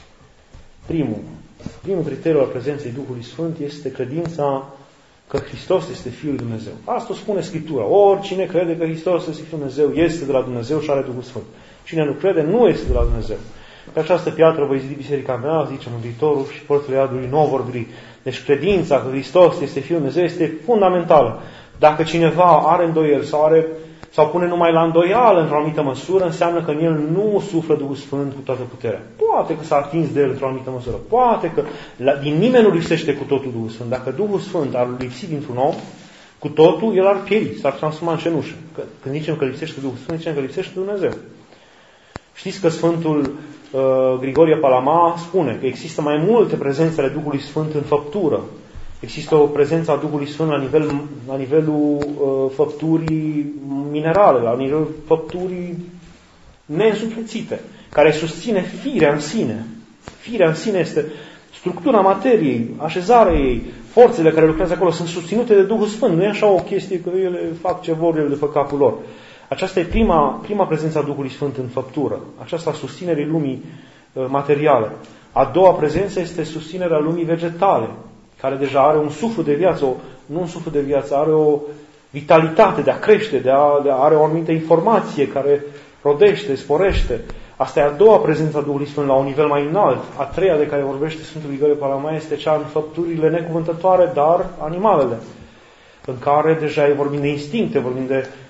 Primul criteriu al prezenței Duhului Sfânt este credința că Hristos este Fiul lui Dumnezeu. Asta spune Scriptura. Oricine crede că Hristos este Fiul lui Dumnezeu, este de la Dumnezeu și are Duhul Sfânt. Cine nu crede, nu este de la Dumnezeu. Pe această piatră voi zidi biserica mea, zice Mântuitorul, și porțile iadului nu vor bili. Deci credința că Hristos este Fiul lui Dumnezeu este fundamentală. Dacă cineva are îndoieli sau pune numai la îndoială într-o anumită măsură, înseamnă că în el nu suflă Duhul Sfânt cu toată puterea. Poate că s-a atins de el într-o anumită măsură. Poate că din nimeni nu lipsește cu totul Duhul Sfânt. Dacă Duhul Sfânt ar lipsi dintr-un om, cu totul, el ar pieri, s-ar transforma în cenușă. Când zicem că lipsește Duhul Sfânt, zicem că lipsește Dumnezeu. Știți că Sfântul Grigorie Palama spune că există mai multe prezențe ale Duhului Sfânt în făptură. Există o prezență a Duhului Sfânt la nivelul făpturii minerale, la nivelul făpturii neînsuflețite, care susține firea în sine. Firea în sine este structura materiei, așezarea ei, forțele care lucrează acolo sunt susținute de Duhul Sfânt. Nu e așa o chestie că ele fac ce vor ele de pe capul lor. Aceasta e prima prezență a Duhului Sfânt în făptură. Aceasta susținerea lumii materiale. A doua prezență este susținerea lumii vegetale, care deja are un suflu de viață, nu un suflu de viață, are o vitalitate de a crește, are o anumită informație care rodește, sporește. Asta e a doua prezență a Duhului Sfânt la un nivel mai înalt. A treia de care vorbește Sfântul Grigorie Palama este cea în făpturile necuvântătoare, dar animalele, în care deja vorbim de instincte, vorbim de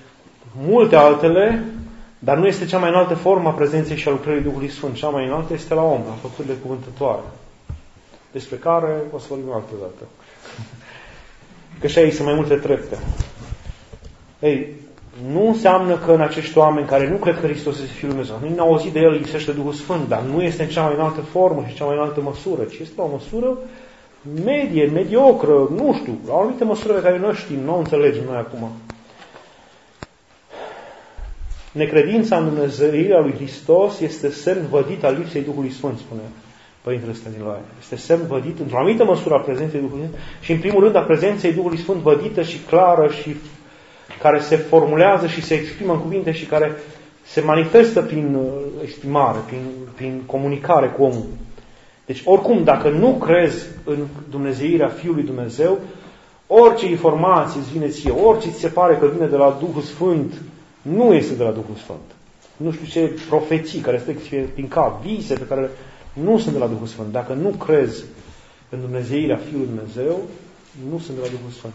multe altele, dar nu este cea mai înaltă formă a prezenței și a lucrării Duhului Sfânt. Cea mai înaltă este la om, la făpturile cuvântătoare, despre care o să vorbim altă dată. Că și aici sunt mai multe trepte. Ei, nu înseamnă că în acești oameni care nu cred că Hristos este Fiul Lui Dumnezeu, nu au auzit de El, lipsește Duhul Sfânt, dar nu este în cea mai înaltă formă și cea mai înaltă măsură, ci este o măsură medie, mediocră, nu știu, la o anumită măsură pe care noi știm, nu o înțelegem noi acum. Necredința în Dumnezeirea lui Hristos este semn vădit al lipsei Duhului Sfânt, spune Părintele Stăniloae. Este semn vădit într-o anumită măsură a prezenței Duhului Sfânt și în primul rând a prezenței Duhului Sfânt vădită și clară și care se formulează și se exprimă în cuvinte și care se manifestă prin exprimare, prin comunicare cu omul. Deci, oricum, dacă nu crezi în Dumnezeirea Fiului Dumnezeu, orice informație îți vine ție, orice ți se pare că vine de la Duhul Sfânt, nu este de la Duhul Sfânt. Nu știu ce profeții care stă prin cap, vise pe care nu sunt de la Duhul Sfânt. Dacă nu crezi în Dumnezeirea Fiului Dumnezeu, nu sunt de la Duhul Sfânt.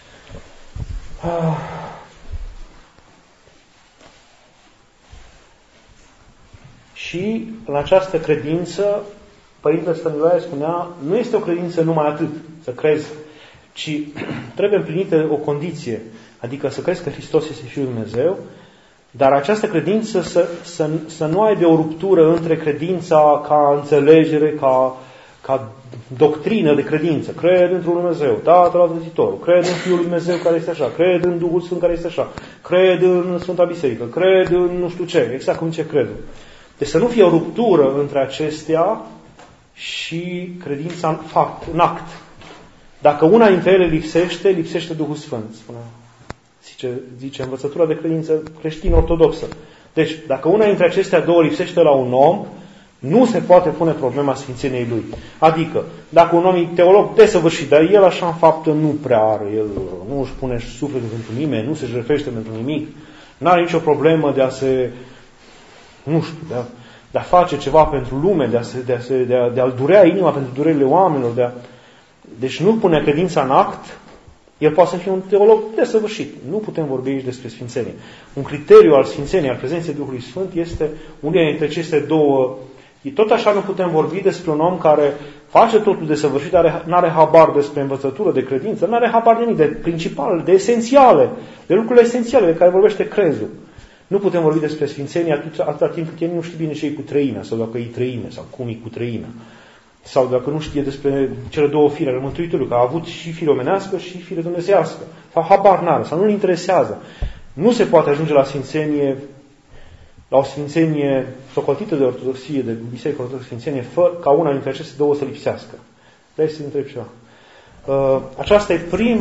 Și în această credință, Părintele Stăniloae spunea, nu este o credință numai atât, să crezi, ci trebuie împlinită o condiție, adică să crezi că Hristos este Fiul Lui Dumnezeu, dar această credință să nu aibă o ruptură între credința ca înțelegere, ca doctrină de credință. Cred într-un Dumnezeu, Tatăl Advăzătorul, cred în Fiul Lui Dumnezeu care este așa, cred în Duhul Sfânt care este așa, cred în Sfânta Biserică, cred în nu știu ce, exact cum ce cred. Deci să nu fie o ruptură între acestea și credința în fapt, în act. Dacă una dintre ele lipsește Duhul Sfânt, zice învățătura de credință creștin-ortodoxă. Deci, dacă una dintre acestea două lipsește la un om, nu se poate pune problema sfințeniei lui. Adică, dacă un om e teolog desăvârșit, dar el așa în faptă nu prea are, el nu își pune sufletul pentru nimeni, nu se jertfește pentru nimic, nu are nicio problemă de a se, nu știu, de a face ceva pentru lume, de a-l durea inima pentru durerile oamenilor, deci nu pune credința în act, el poate să fie un teolog desăvârșit. Nu putem vorbi aici despre sfințenie. Un criteriu al sfințeniei, al prezenței Duhului Sfânt, este unul dintre aceste două. Tot așa nu putem vorbi despre un om care face totul desăvârșit, dar nu are habar despre învățătură, de credință, nu are habar nimic de principale, de esențiale, de lucrurile esențiale de care vorbește crezul. Nu putem vorbi despre sfințenie atâta timp cât el nu știe bine ce e cu treimea, sau dacă e treime, sau cum e cu treimea. Sau dacă nu știe despre cele două fire ale Mântuitorului, că a avut și fire omenească și fire dumnezeiască. Sau habar n-are, sau nu-l interesează. Nu se poate ajunge la sfințenie, la o sfințenie socotită de ortodoxie, de biserică ortodoxă sfințenie, fără ca una dintre aceste două să lipsească. Vrei să întreb ceva? Aceasta e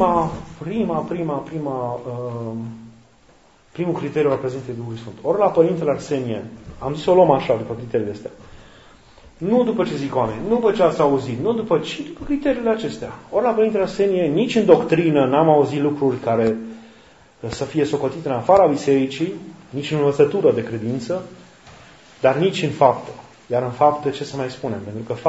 primul criteriu al prezenței Duhului Sfânt. Ori la Părintele Arsenie, am zis o luăm așa după criteriile astea. Nu după ce zic oameni, nu după ce ați auzit, nu după ce, după criteriile acestea. Ori la Părintele Arsenie, nici în doctrină n-am auzit lucruri care să fie socotite în afara bisericii, nici în învățătură de credință, dar nici în faptă. Iar în faptă, ce să mai spunem? Pentru că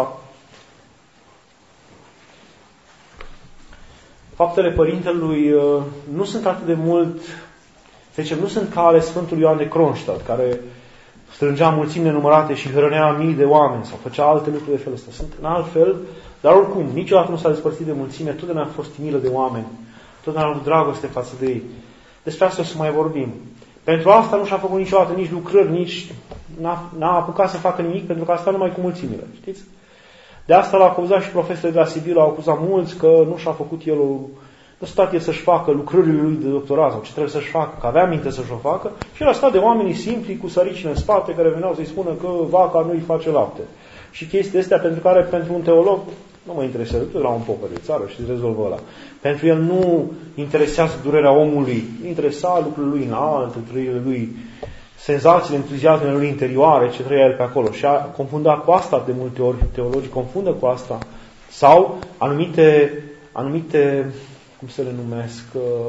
faptele Părintelui nu sunt atât de mult, să zicem, nu sunt ca ale Sfântului Ioan de Kronstadt, care strângea mulțimi nenumărate și hrănea mii de oameni sau făcea alte lucruri de felul ăsta. Sunt în alt fel, dar oricum, niciodată nu s-a despărțit de mulțime, totdeauna a fost milă de oameni, totdeauna a avut dragoste față de ei. Despre asta o să mai vorbim. Pentru asta nu și-a făcut niciodată nici lucrări, nici n-a apucat să facă nimic, pentru că asta numai cu mulțimile, știți? De asta l-a acuzat și profesorul de la Sibiu, l-au acuzat mulți că nu și-a făcut el nu stat el să-și facă lucrările lui de doctorat sau ce trebuie să-și facă, că avea minte să-și o facă, și el a stat de oamenii simpli cu săricile în spate care veneau să-i spună că vaca nu-i face lapte. Și chestia astea pentru un teolog nu mă interesează, tu la un popă de țară și rezolvă ăla. Pentru el nu interesează durerea omului, interesa lucrurile lui înalte, trăirile lui, senzațiile, entuziasmele lui interioare, ce trăia el pe acolo. Și a confundat cu asta de multe ori, teologii confundă cu asta. Sau anumite cum se le numesc,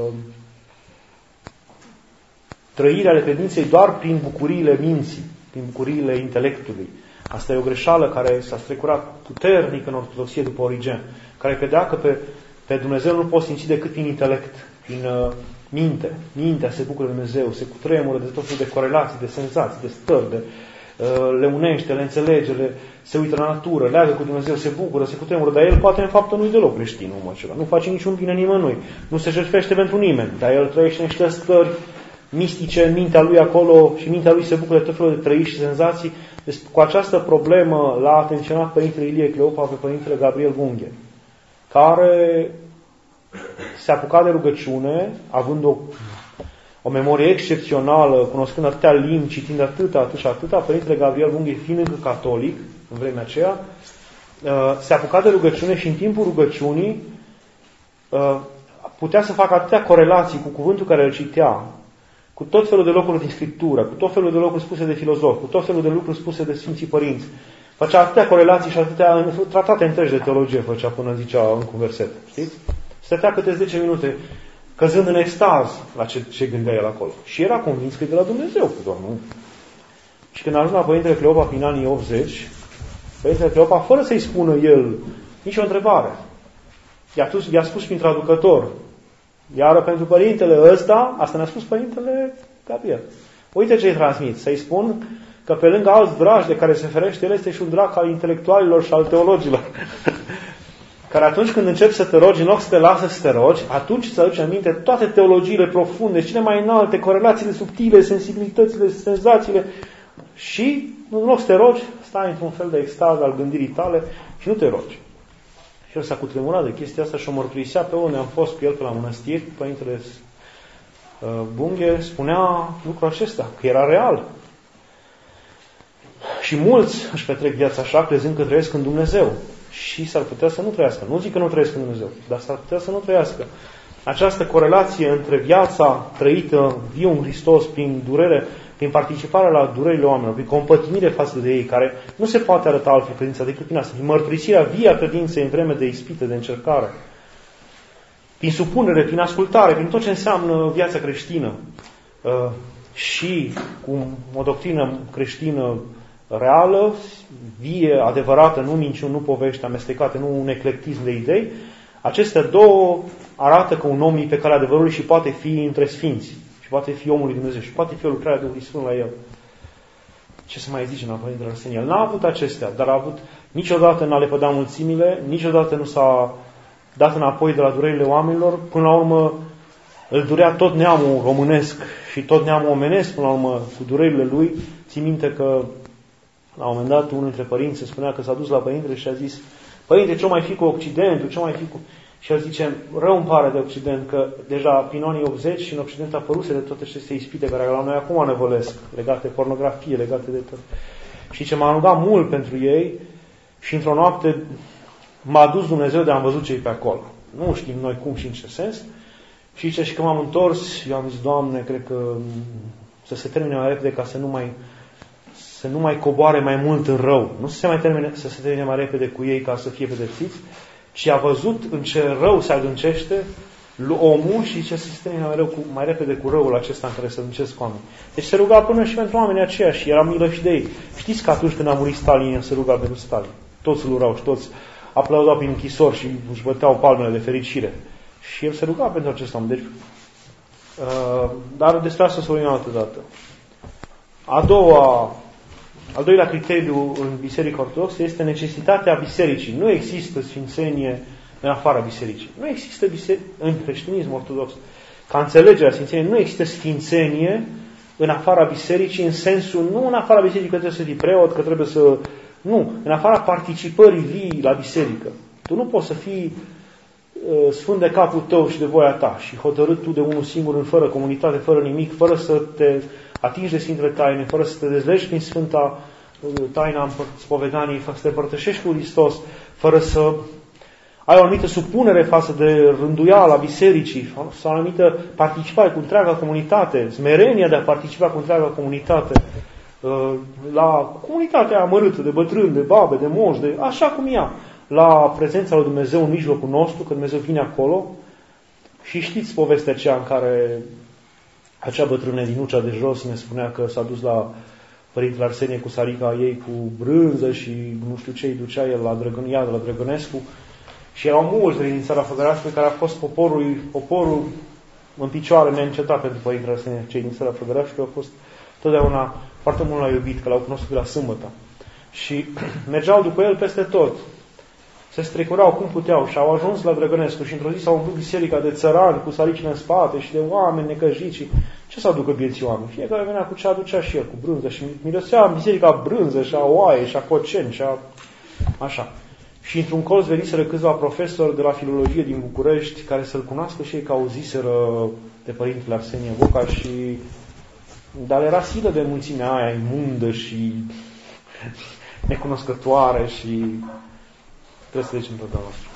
trăirea ale credinței doar prin bucuriile minții, prin bucuriile intelectului. Asta e o greșeală care s-a strecurat puternic în ortodoxie după Origen, care credea că pe Dumnezeu nu poți simți decât prin intelect, Mintea se bucură de Dumnezeu, se cutremură de tot felul de corelații, de senzații, de stări, le unește, le înțelege, se uită la natură, leagă cu Dumnezeu, se bucură, se cutremură, dar el poate în fapt nu-i deloc creștin, nu face niciun bine nimănui, nu se jertfește pentru nimeni, dar el trăiește niște stări mistice în mintea lui acolo și mintea lui se bucură de tot felul de trăiri și senzații. Deci, cu această problemă l-a atenționat Părintele Ilie Cleopa pe Părintele Gabriel Bunghe, care se apuca de rugăciune, având o memorie excepțională, cunoscând atâtea limbi, citind atâta, Părintele Gabriel Bunghe, fiind încă catolic, în vremea aceea, se apuca de rugăciune și în timpul rugăciunii putea să facă atâtea corelații cu cuvântul care îl citea, cu tot felul de locuri din Scriptură, cu tot felul de locuri spuse de filozofi, cu tot felul de lucruri spuse de Sfinții Părinți. Făcea atâtea corelații și atâtea tratate întregi de teologie făcea până zicea încă un verset. Știți? Stătea câte 10 minute căzând în extaz la ce gândea el acolo. Și era convins că e de la Dumnezeu, că doar nu. Și când a ajuns la Părintele Cleopa prin anii 80, Părintele Cleopa, fără să-i spună el nicio întrebare, i-a spus prin traducător, iar pentru părintele ăsta, asta ne-a spus Părintele Gabriel. Uite ce-i transmit. Să-i spun că pe lângă alți dragi de care se ferește, el este și un drag al intelectualilor și al teologilor. Care atunci când începi să te rogi, în loc să te lasă să te rogi, atunci să aduci aminte toate teologiile profunde, cele mai înalte, corelațiile subtile, sensibilitățile, senzațiile. Și în loc să te rogi, stai într-un fel de extaz al gândirii tale și nu te rogi. Și el s-a cutremurat de chestia asta și o mărturisea pe unde am fost cu el pe la mănăstiri, cu Părintele Bunghe, spunea lucrul acesta, că era real. Și mulți își petrec viața așa, crezând că trăiesc în Dumnezeu. Și s-ar putea să nu trăiască. Nu zic că nu trăiesc în Dumnezeu, dar s-ar putea să nu trăiască. Această corelație între viața trăită viu în Hristos prin durere, prin participarea la durerile oamenilor, prin compătimire față de ei, care nu se poate arăta altfel credința decât prin asta, prin mărturisirea vie a credinței în vreme de ispită, de încercare, prin supunere, prin ascultare, prin tot ce înseamnă viața creștină și cu o doctrină creștină reală, vie, adevărată, nu minciuni, nu povești amestecate, nu un eclectism de idei, acestea două arată că un om e pe calea adevărului și poate fi între sfinți. Și poate fi omul lui Dumnezeu. Și poate fi o lucrare de Duhului Sfânt la el. Ce să mai zice în Părintele Arsenie? El n-a avut acestea, dar a avut niciodată n-a lepădat mulțimile, niciodată nu s-a dat înapoi de la durerile oamenilor. Până la urmă îl durea tot neamul românesc și tot neamul omenesc, până la urmă, cu durerile lui. Țin minte că la un moment dat unul dintre părinți se spunea că s-a dus la Părintele și a zis: Părinte, ce mai fi cu Occidentul? Ce mai fi cu... Și el zice: rău îmi pare de Occident, că deja prin anii 80 și în Occident apăruse de toate aceste ispite care la noi acum nevălesc, legate de pornografie, legate de tot. Și ce m-a rugat mult pentru ei și într-o noapte m-a dus Dumnezeu de a-am văzut ce e pe acolo. Nu știm noi cum și în ce sens. Și zice, și când m-am întors, eu am zis: Doamne, cred că să se termine mai repede ca să nu mai coboare mai mult în rău. Nu să se termine mai repede cu ei ca să fie pedepsiți, ci a văzut în ce rău se adâncește omul și ce se termine mai repede cu răul acesta în care se adâncesc oamenii. Deci se ruga până și pentru oamenii aceia și era milă și de ei. Știți că atunci când a murit Stalin, el se ruga pentru Stalin. Toți îl urau și toți aplaudau prin închisori și își băteau palmele de fericire. Și el se ruga pentru acest om. Deci, dar despre asta să vorbim altă dată. Al doilea criteriu în Biserica Ortodoxă este necesitatea bisericii. Nu există sfințenie în afara bisericii. Nu există în creștinism ortodox. Ca înțelegerea sfințeniei, nu există sfințenie în afara bisericii, în sensul, nu în afara bisericii că trebuie să fii preot, că trebuie să... Nu, în afara participării vii la biserică. Tu nu poți să fii sfânt de capul tău și de voia ta și hotărât tu de unul singur, fără comunitate, fără nimic, fără să te atingi de Sfintele Taine, fără să te dezlegi prin Sfânta Taina spovedaniei, fără să te împărtășești cu Hristos, fără să ai o anumită supunere față de rânduiala bisericii, sau o anumită participare cu întreaga comunitate, smerenia de a participa cu întreaga comunitate, la comunitatea amărâtă de bătrâni, de babe, de moși, de așa cum ea, la prezența lui Dumnezeu în mijlocul nostru, că Dumnezeu vine acolo. Și știți povestea aceea în care acea bătrână din Ucea de Jos ne spunea că s-a dus la Părintele Arsenie cu sarica ei cu brânză și nu știu ce îi ducea el la Drăgănescu. Și erau mulți din țara făgărească care a fost poporul în picioare neîncetat pentru Părintele Arsenie, cei din Săra Făgăraș, și au fost totdeauna foarte mult l-au iubit, că l-au cunoscut de la sâmbătă. Și mergeau după el peste tot. Se strecurau cum puteau și au ajuns la Drăgănescu și într-o zi s-au umplut biserica de țărani cu saricile în spate și de oameni necăjiți. Și ce să aducă bieții oameni? Fiecare venea cu ce aducea și el, cu brânză, și mirosea în biserica brânză și a oaie și a coceni și a... așa. Și într-un colț veniseră câțiva profesori de la filologie din București care să-l cunoască și ei, că auziseră de Părintele Arsenie Voca și... Dar era silă de mulțimea aia imundă și necunoscătoare și trebuie să zicem tot noastră.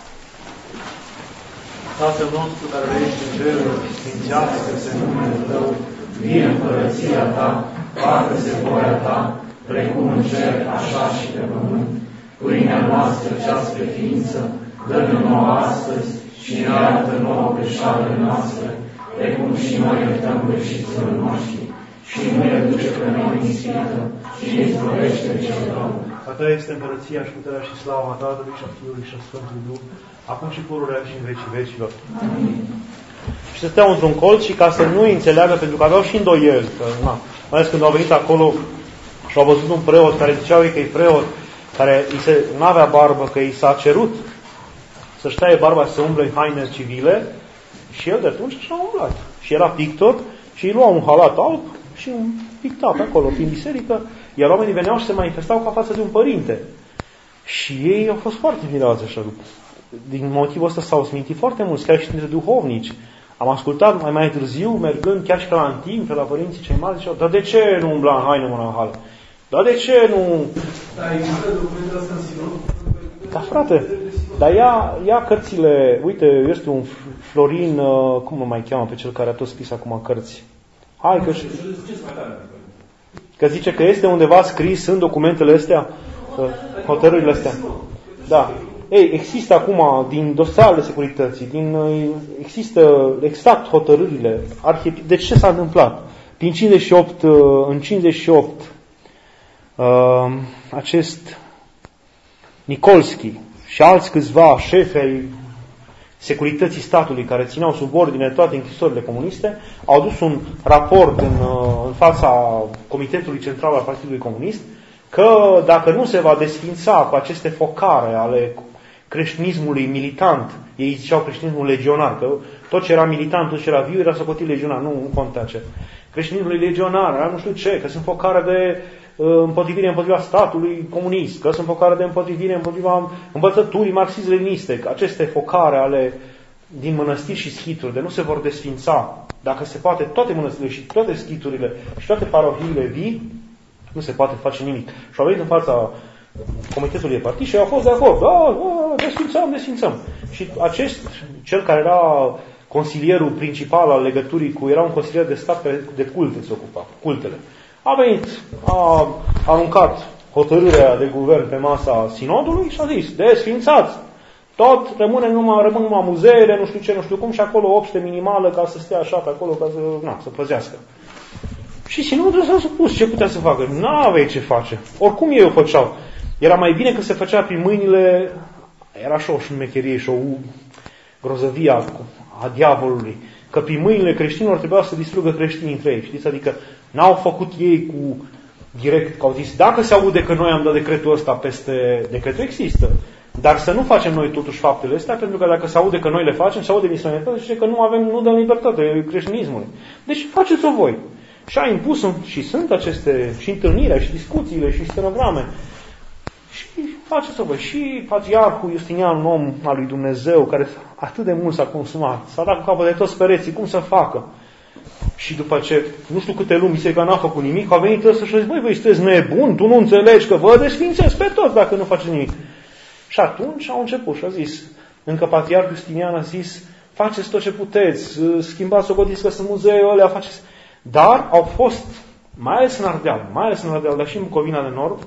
Tatăl nostru care ești în ceruri, sfințească-se numele Tău, vie împărăția Ta, facă-se voia Ta, precum în cer, așa și pe pământ. Pâinea noastră cea spre ființă, dă-ne nouă astăzi și ne iartă nouă greșalele noastre, precum și noi iertăm greșiților noștri. Și nu ne duce pe noi în ispită, și ne izbăvește de cel rău. A Ta este împărăția și puterea și slava Tatălui și a Fiului și a Sfântului Duh, acum și pururea și în vecii vecilor. Amin. Și să steau într-un colț și ca să nu înțeleagă, pentru că aveau și îndoieli, mai ales când au venit acolo și au văzut un preot care ziceau ei că e preot, care nu avea barbă, că i s-a cerut să-și taie barba și să umble în haine civile, și el de atunci și-a umblat. Și era pictor și îi lua un halat alb și un pictat acolo, prin biserică, iar oamenii veneau și se manifestau ca față de un părinte. Și ei au fost foarte mirați așa. Din motivul ăsta s-au smintit foarte mulți, chiar și dintre duhovnici. Am ascultat mai târziu, mergând chiar și la Antim, pe la părinții cei mari, ziceau, dar de ce nu umbla în haine monahală? Dar de ce nu... Da, există documentul ăsta în sinod? Da, frate, dar ia cărțile, uite, este un Florin, cum mă mai cheamă pe cel care a tot scris acum cărți? Hai că... Că zice că este undeva scris în documentele astea, hotărârile astea. Da. Ei, există acum, din dosarele securității, există exact hotărârile. De ce s-a întâmplat? În 58, acest Nicolski și alți câțiva șefi ai securității statului care țineau sub ordine toate închisorile comuniste, au dus un raport în fața Comitetului Central al Partidului Comunist că dacă nu se va desfința cu aceste focare ale creștinismului militant, ei ziceau creștinismul legionar, că tot ce era militant, tot ce era viu, era socotit legionar, nu conta ce. Creștinismul legionar, era nu știu ce, că sunt focare de împotrivire împotriva statului comunist, că sunt focare de împotrivire împotriva învățăturii marxist-leniniste, că aceste focare din mănăstiri și schituri, de nu se vor desfința, dacă se poate, toate mănăstirile și toate schiturile și toate parohiile vii, nu se poate face nimic. Și au venit în fața Comitetului de Partid și au fost de acord. Da, desfințăm. Și cel care era consilierul principal al legăturii era un consilier de stat care de culte se ocupa, cultele. A venit, a aruncat hotărârea de guvern pe masa sinodului și a zis, desfințați. Tot rămân numai muzeele, nu știu ce, nu știu cum, și acolo obște minimală ca să stea așa pe acolo, ca să păzească. Și sinodul s-a supus. Ce putea să facă? N-avei ce face. Oricum ei o făceau. Era mai bine că se făcea prin mâinile, era și o șmecherie și o grozăvie a diavolului, că prin mâinile creștinilor trebuia să distrugă creștinii între ei. Știți? Adică n-au făcut ei cu direct, că au zis, dacă se aude că noi am dat decretul ăsta peste... Decretul există. Dar să nu facem noi totuși faptele astea, pentru că dacă se aude că noi le facem, se aude misionetate, zice că nu dăm libertate creștinismului. Deci faceți-o voi. Și a impus, și sunt aceste, și întâlniri, și discuțiile, și stenograme. Și faceți-o voi. Și Patriarhul Justinian, un om al lui Dumnezeu, care atât de mult s-a consumat, s-a dat cu capul de toți pereții, cum să facă? Și după ce, nu știu câte luni, biserica n-a făcut nimic, a venit ăsta și a zis, băi, sunteți nebuni, tu nu înțelegi că vă desfințesc pe toți dacă nu faceți nimic. Și atunci au început și a zis, încă Patriarhul Justinian a zis, faceți tot ce puteți, schimbați, socotiți că sunt muzee alea, faceți. Dar au fost, mai ales în Ardeal, dar și în Bucovina de Nord,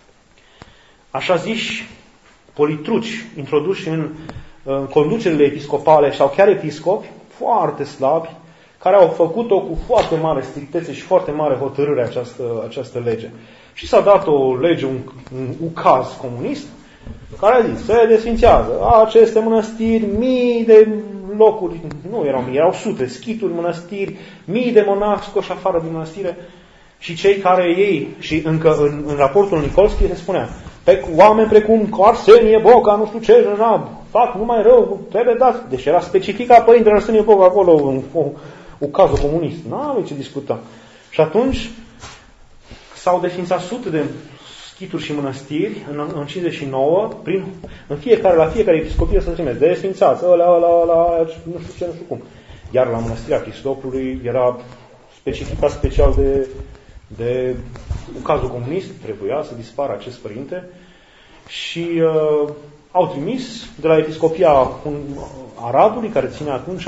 așa ziși politruci introduși în conducerile episcopale sau chiar episcopi foarte slabi, care au făcut-o cu foarte mare strictețe și foarte mare hotărâre această lege. Și s-a dat o lege, un ucaz comunist, care a zis, se desfințează aceste mănăstiri, mii de locuri, nu erau mii, erau sute, schituri, mănăstiri, mii de monași scoși afară din mănăstire și cei care ei, și încă în raportul Nicolski se spunea, pe oameni precum Arsenie Boca, nu știu ce, fac numai rău, trebuie dat. Deci era specificat Părintele Arsenie Boca acolo, un cazul comunist. N-avea ce discuta. Și atunci s-au desfințat sute de schituri și mănăstiri în 59, la fiecare episcopie să trimeți, desfințați, ăla, nu știu cum. Iar la Mănăstirea Cristopului era specificat special de un cazul comunist, trebuia să dispară acest părinte și au trimis de la episcopia Aradului, care ținea atunci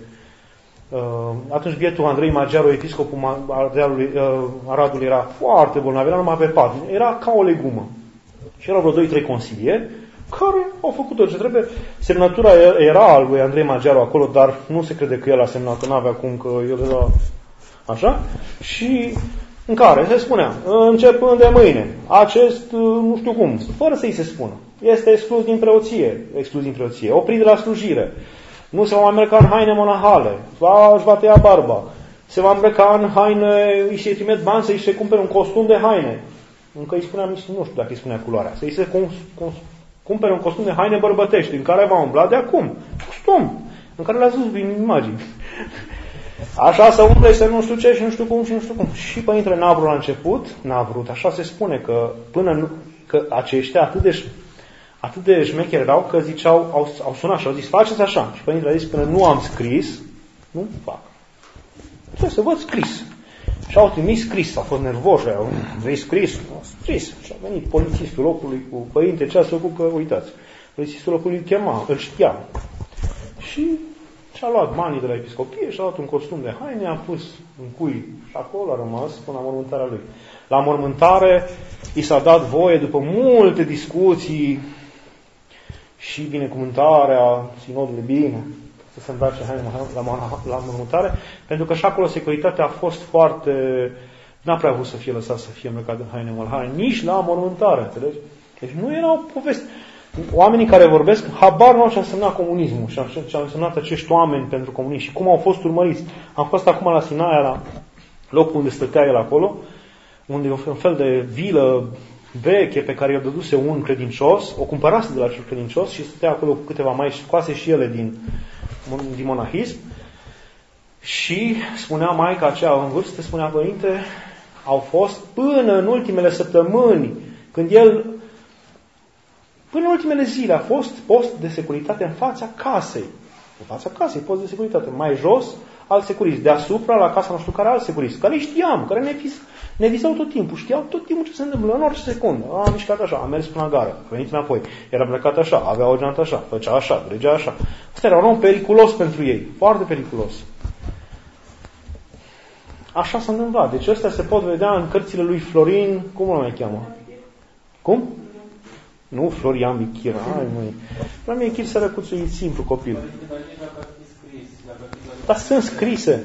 atunci bietul Andrei Magiaru, episcopul Aradului, era foarte bolnav, era numai pe pat, era ca o legumă. Și erau vreo 2-3 consilieri care au făcut tot ce trebuie. Semnătura era al lui Andrei Magiaru acolo, dar nu se crede că el a semnat, că n-avea cum, că el era așa. Și în care se spunea, începând de mâine, acest, nu știu cum, fără să-i se spună, este exclus din preoție, oprit de la slujire, nu se va mai îmbrăca în haine monahale, își va tăia barba, se va îmbrăca în haine, îi se trimit bani să-i se cumpere un costum de haine. Încă îi spunea, nu știu dacă îi spunea culoarea, să-i se cumpere un costum de haine bărbătești, în care va umbla de acum. Costum, în care le-a zis din imagini. Așa să umple, să nu știu ce și nu știu cum și nu știu cum. Și Părintele n-a vrut la început, n-a vrut, așa se spune, că aceștia atât de șmecheri erau, că ziceau, au sunat și au zis, faceți așa. Și Părintele a zis, până nu am scris, nu fac. Trebuie să văd scris. Și au trimis scris, au fost nervoși, vrei scris? Scris. Și a venit polițistul locului cu Părinte, ce ați făcut, că uitați. Polițistul locului îl știa. Și și-a luat banii de la episcopie și-a luat un costum de haine, a pus în cui și acolo a rămas până la mormântarea lui. La mormântare i s-a dat voie, după multe discuții și binecuvântarea sinodului bine, să se îmbrace haine la mormântare, pentru că și acolo securitatea a fost foarte... N-a prea vrut să fie lăsat să fie îmbrăcat în haine mormântare, nici la mormântare, înțelegi? Deci nu era o poveste. Oamenii care vorbesc, habar nu au ce a însemnat comunismul și ce au însemnat acești oameni pentru comunism și cum au fost urmăriți. Am fost acum la Sinaia, la locul unde stătea el acolo, unde e un fel de vilă veche pe care i-a dăduse un credincios, o cumpărase de la acel credincios și stătea acolo cu câteva mai scoase și ele din monahism. Și spunea maica aceea în vârstă, spunea Părinte, au fost până în ultimele săptămâni, când el... Până în ultimele zile a fost post de securitate în fața casei. În fața casei, post de securitate. Mai jos, alt securist. Deasupra, la casa nu știu care, alt securist. Care știam, care ne vizau tot timpul. Știau tot timpul ce se întâmplă, în orice secundă. A mișcat așa, a mers până la gară, a venit înapoi. Era plecat așa, avea o geantă așa, făcea așa, dregea așa. Asta era un om periculos pentru ei. Foarte periculos. Așa s-a întâmplat. Deci astea se pot vedea în cărțile lui Florin, cum îl mai cheamă? Cum? Nu Florian Bichir, la mie Chir Sărăcuțu e simplu copil. Dar sunt scrise.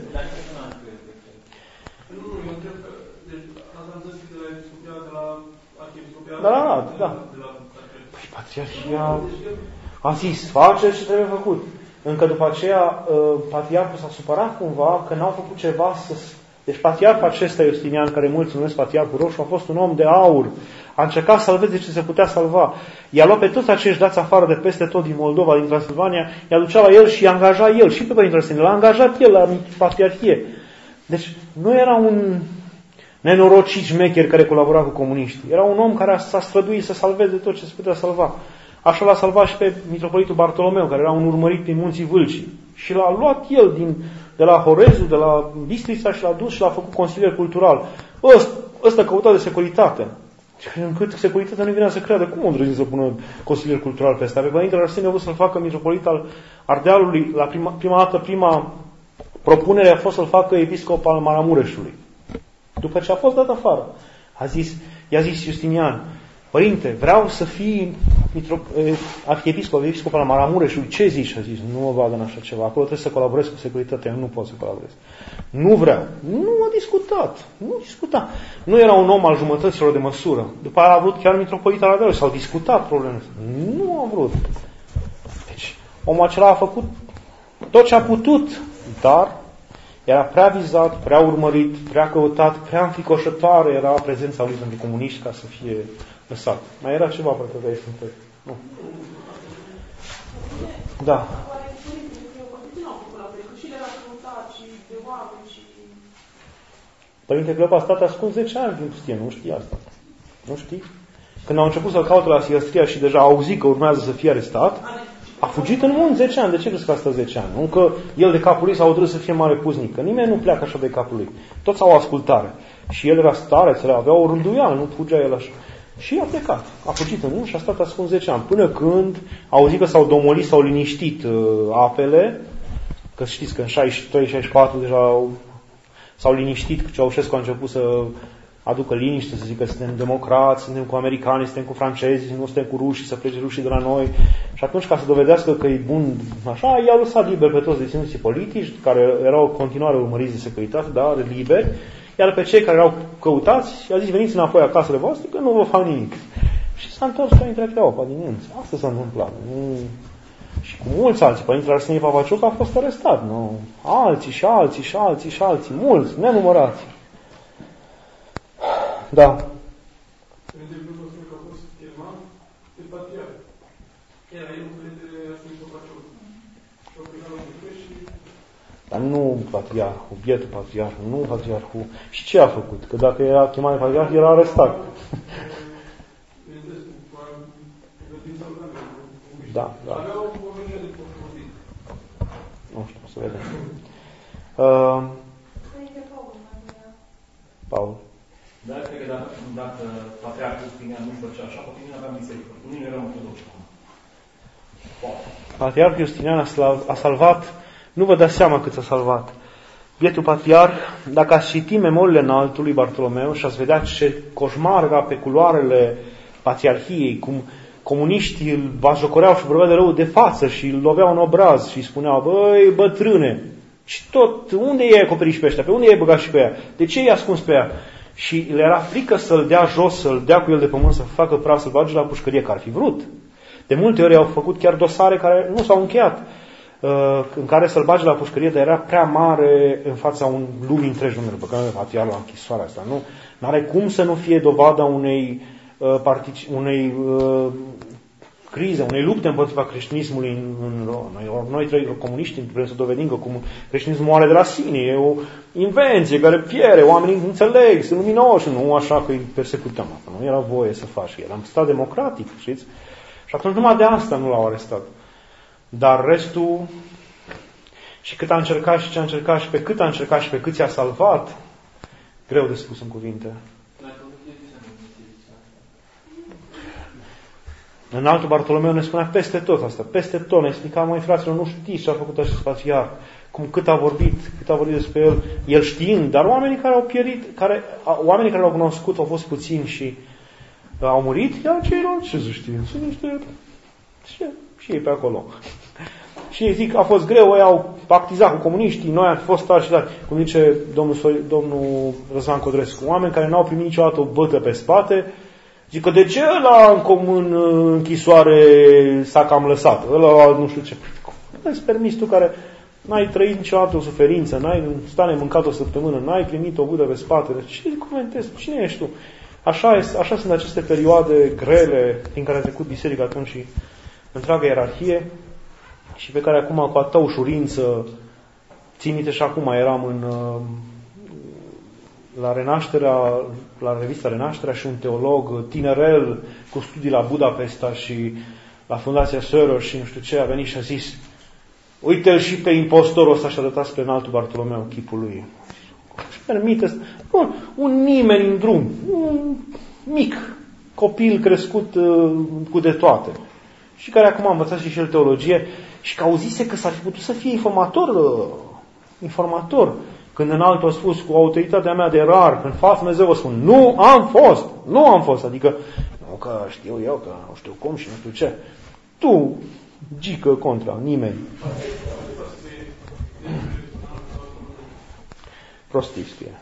Da. Păi Patriarhia a zis, face ce trebuie făcut. Încă după aceea Patriarhul s-a supărat cumva că n-au făcut ceva să... Deci Patriarhul acesta Iustinian, care mulți numesc Patriarhul Roșu, a fost un om de aur. A încercat să salveze ce se putea salva. I-a luat pe toți acești dați afară de peste tot din Moldova, din Transilvania, i-a ducea la el și i-a angajat el. Și pe Părintele Arsenie, l-a angajat el la Patriarhie. Deci nu era un nenorocit șmecher care colabora cu comuniștii. Era un om care s-a străduit să salveze tot ce se putea salva. Așa l-a salvat și pe mitropolitul Bartolomeu, care era un urmărit prin Munții Vâlcii. Și l-a luat el de la Horezu, de la Bistrița și l-a dus și l-a făcut consilier cultural. Ăsta căuta de securitate. Încât securitatea nu venea să creadă. Cum îndrăzni să pună consilier cultural pe ăsta? Pe Părintele Arsenie a vrut să-l facă mitropolit al Ardealului. La prima propunere a fost să-l facă episcop al Maramureșului. După ce a fost dat afară, i-a zis Justinian, Părinte, vreau să fii episcop al Maramureșului. Ce zici? A zis, nu mă vadă în așa ceva. Acolo trebuie să colaborez cu securitatea. Eu nu pot să colaborez. Nu vreau. Nu a discutat. Nu discuta. Nu era un om al jumătăților de măsură. După aia a vrut chiar mitropolitul al Ardealului. S-au discutat problemele. Nu a vrut. Deci, omul acela a făcut tot ce a putut, dar era prea vizat, prea urmărit, prea căutat, prea înfricoșătoare era prezența lui pentru comuniști ca să fie lăsat. Mai era ceva, parcă vrei să întreb. Nu. Da. Părinte Cleopa a stat ascuns 10 ani din pustie, nu știi asta. Nu știi? Când au început să-l caute la Silăstria și deja au auzit că urmează să fie arestat, a fugit în munți 10 ani. De ce crezi că a stat 10 ani? Nu că el de capul lui s-a hotărât să fie mare puznic. Că nimeni nu pleacă așa de capul lui. Toți au ascultare. Și el era stareț, avea o rânduială, nu fugea el așa. Și a plecat. A fugit în munți și a stat ascuns 10 ani. Până când a auzit că s-au domolit, s-au liniștit apele, că știți că în 63-64 deja s-au liniștit, că Ceaușescu a început să aducă liniște, să zică suntem democrați, suntem cu americani, suntem cu francezi, nu suntem cu rușii, să plece rușii de la noi. Și atunci, ca să dovedească că e bun așa, i-a lăsat liber pe toți deținuții politici, care erau în continuare urmăriți de securitate, dar liberi, iar pe cei care erau căutați, i-a zis, veniți înapoi acasă de voastre, că nu vă fac nimic. Și s-a întors Părintele Cleopa din munți. Asta s-a întâmplat. Și cu mulți alții. Părintele Arsenie Papacioc a fost arestat. Nu? Alții și alții și alții și alții. Mulți, nenumărați. Da. Părintele Cleopa spune că a fost chemat de patriarh. Era el Părintele Arsenie Papacioc. Și au plecat la București și... Dar nu patriarhul, bietul patriarhul, nu patriarhul. Și ce a făcut? Că dacă era chemat de patriarh, era arestat. Da, da. Nu știu, să vedem. Paul. Dar cred că dacă patriarhul Justinian nu făcea așa, poate nu aveam biserică. Nu eram ortodoxi. Patriarhul Justinian a salvat, nu vă dați seama cât a salvat. Bietul patriarh, dacă ați citi memoriile înaltului Bartolomeu și ați vedea ce coșmar era pe culoarele patriarhiei, cum comuniștii îl bajocoreau și vorbeau de rău de față și îl loveau în obraz și îi spuneau, băi, bătrâne, și tot, unde e acoperiș pe ăștia? Pe unde e băgat și pe ea? De ce i-a ascuns pe ea? Și le era frică să-l dea jos, să-l dea cu el de pământ, să facă praf, să-l bage la pușcărie, că ar fi vrut. De multe ori au făcut chiar dosare care nu s-au încheiat, în care să-l bage la pușcărie, dar era prea mare în fața un lumii întregi, numele băgăm patriarh la închisoarea asta. Nu are cum să nu fie dovada unei crize, unei lupte împotriva creștinismului noi trei comuniști vrem să dovedim că creștinismul moare de la sine, e o invenție care pierde, oamenii nu înțeleg, sunt luminoși, nu așa că îi persecutăm. Nu era voie să faci, era în stat democratic, știți? Și atunci numai de asta nu l-au arestat. Dar restul, și cât a încercat și ce a încercat și pe cât a încercat și pe cât i-a salvat, greu de spus în cuvinte. În altul Bartolomeu ne spunea peste tot asta, peste tot. Ne explica, măi fraților, nu știți ce a făcut acest patriarh, cât a vorbit despre el știind, dar oamenii care au pierit, oamenii care l-au cunoscut au fost puțini și au murit, iar ceilalți, ce să știe, sunt niște și ei pe acolo. Și ei zic, a fost greu, ei au pactizat cu comuniștii, noi am fost tari și tari. Cum zice domnul Răzvan Codrescu, oameni care n-au primit niciodată o bătă pe spate, zic că de ce ăla în închisoare s-a cam lăsat? Ăla nu știu ce. Cum îți permis tu care n-ai trăit niciodată o suferință, n-ai stat nemâncat o săptămână, n-ai primit o bătă pe spate? Ce comentezi? Cine ești tu? Așa sunt aceste perioade grele prin care a trecut biserica atunci și întreaga ierarhie și pe care acum cu atâta ușurință, țin minte și acum eram la revista Renașterea și un teolog tinerel cu studii la Budapesta și la Fundația Soros și nu știu ce a venit și a zis, uite-l și pe impostorul ăsta și a arătat spre înaltul Bartolomeu chipul lui. Și permite un nimeni în drum, un mic copil crescut cu de toate și care acum a învățat și el teologie și că auzise că s-ar fi putut să fie informator. Când în altul a spus cu autoritatea mea de rar, în fața Dumnezeu vă spun, nu am fost, adică, nu că știu eu, că nu știu cum și nu știu ce. Tu, gică contra, nimeni. Prostii scrie.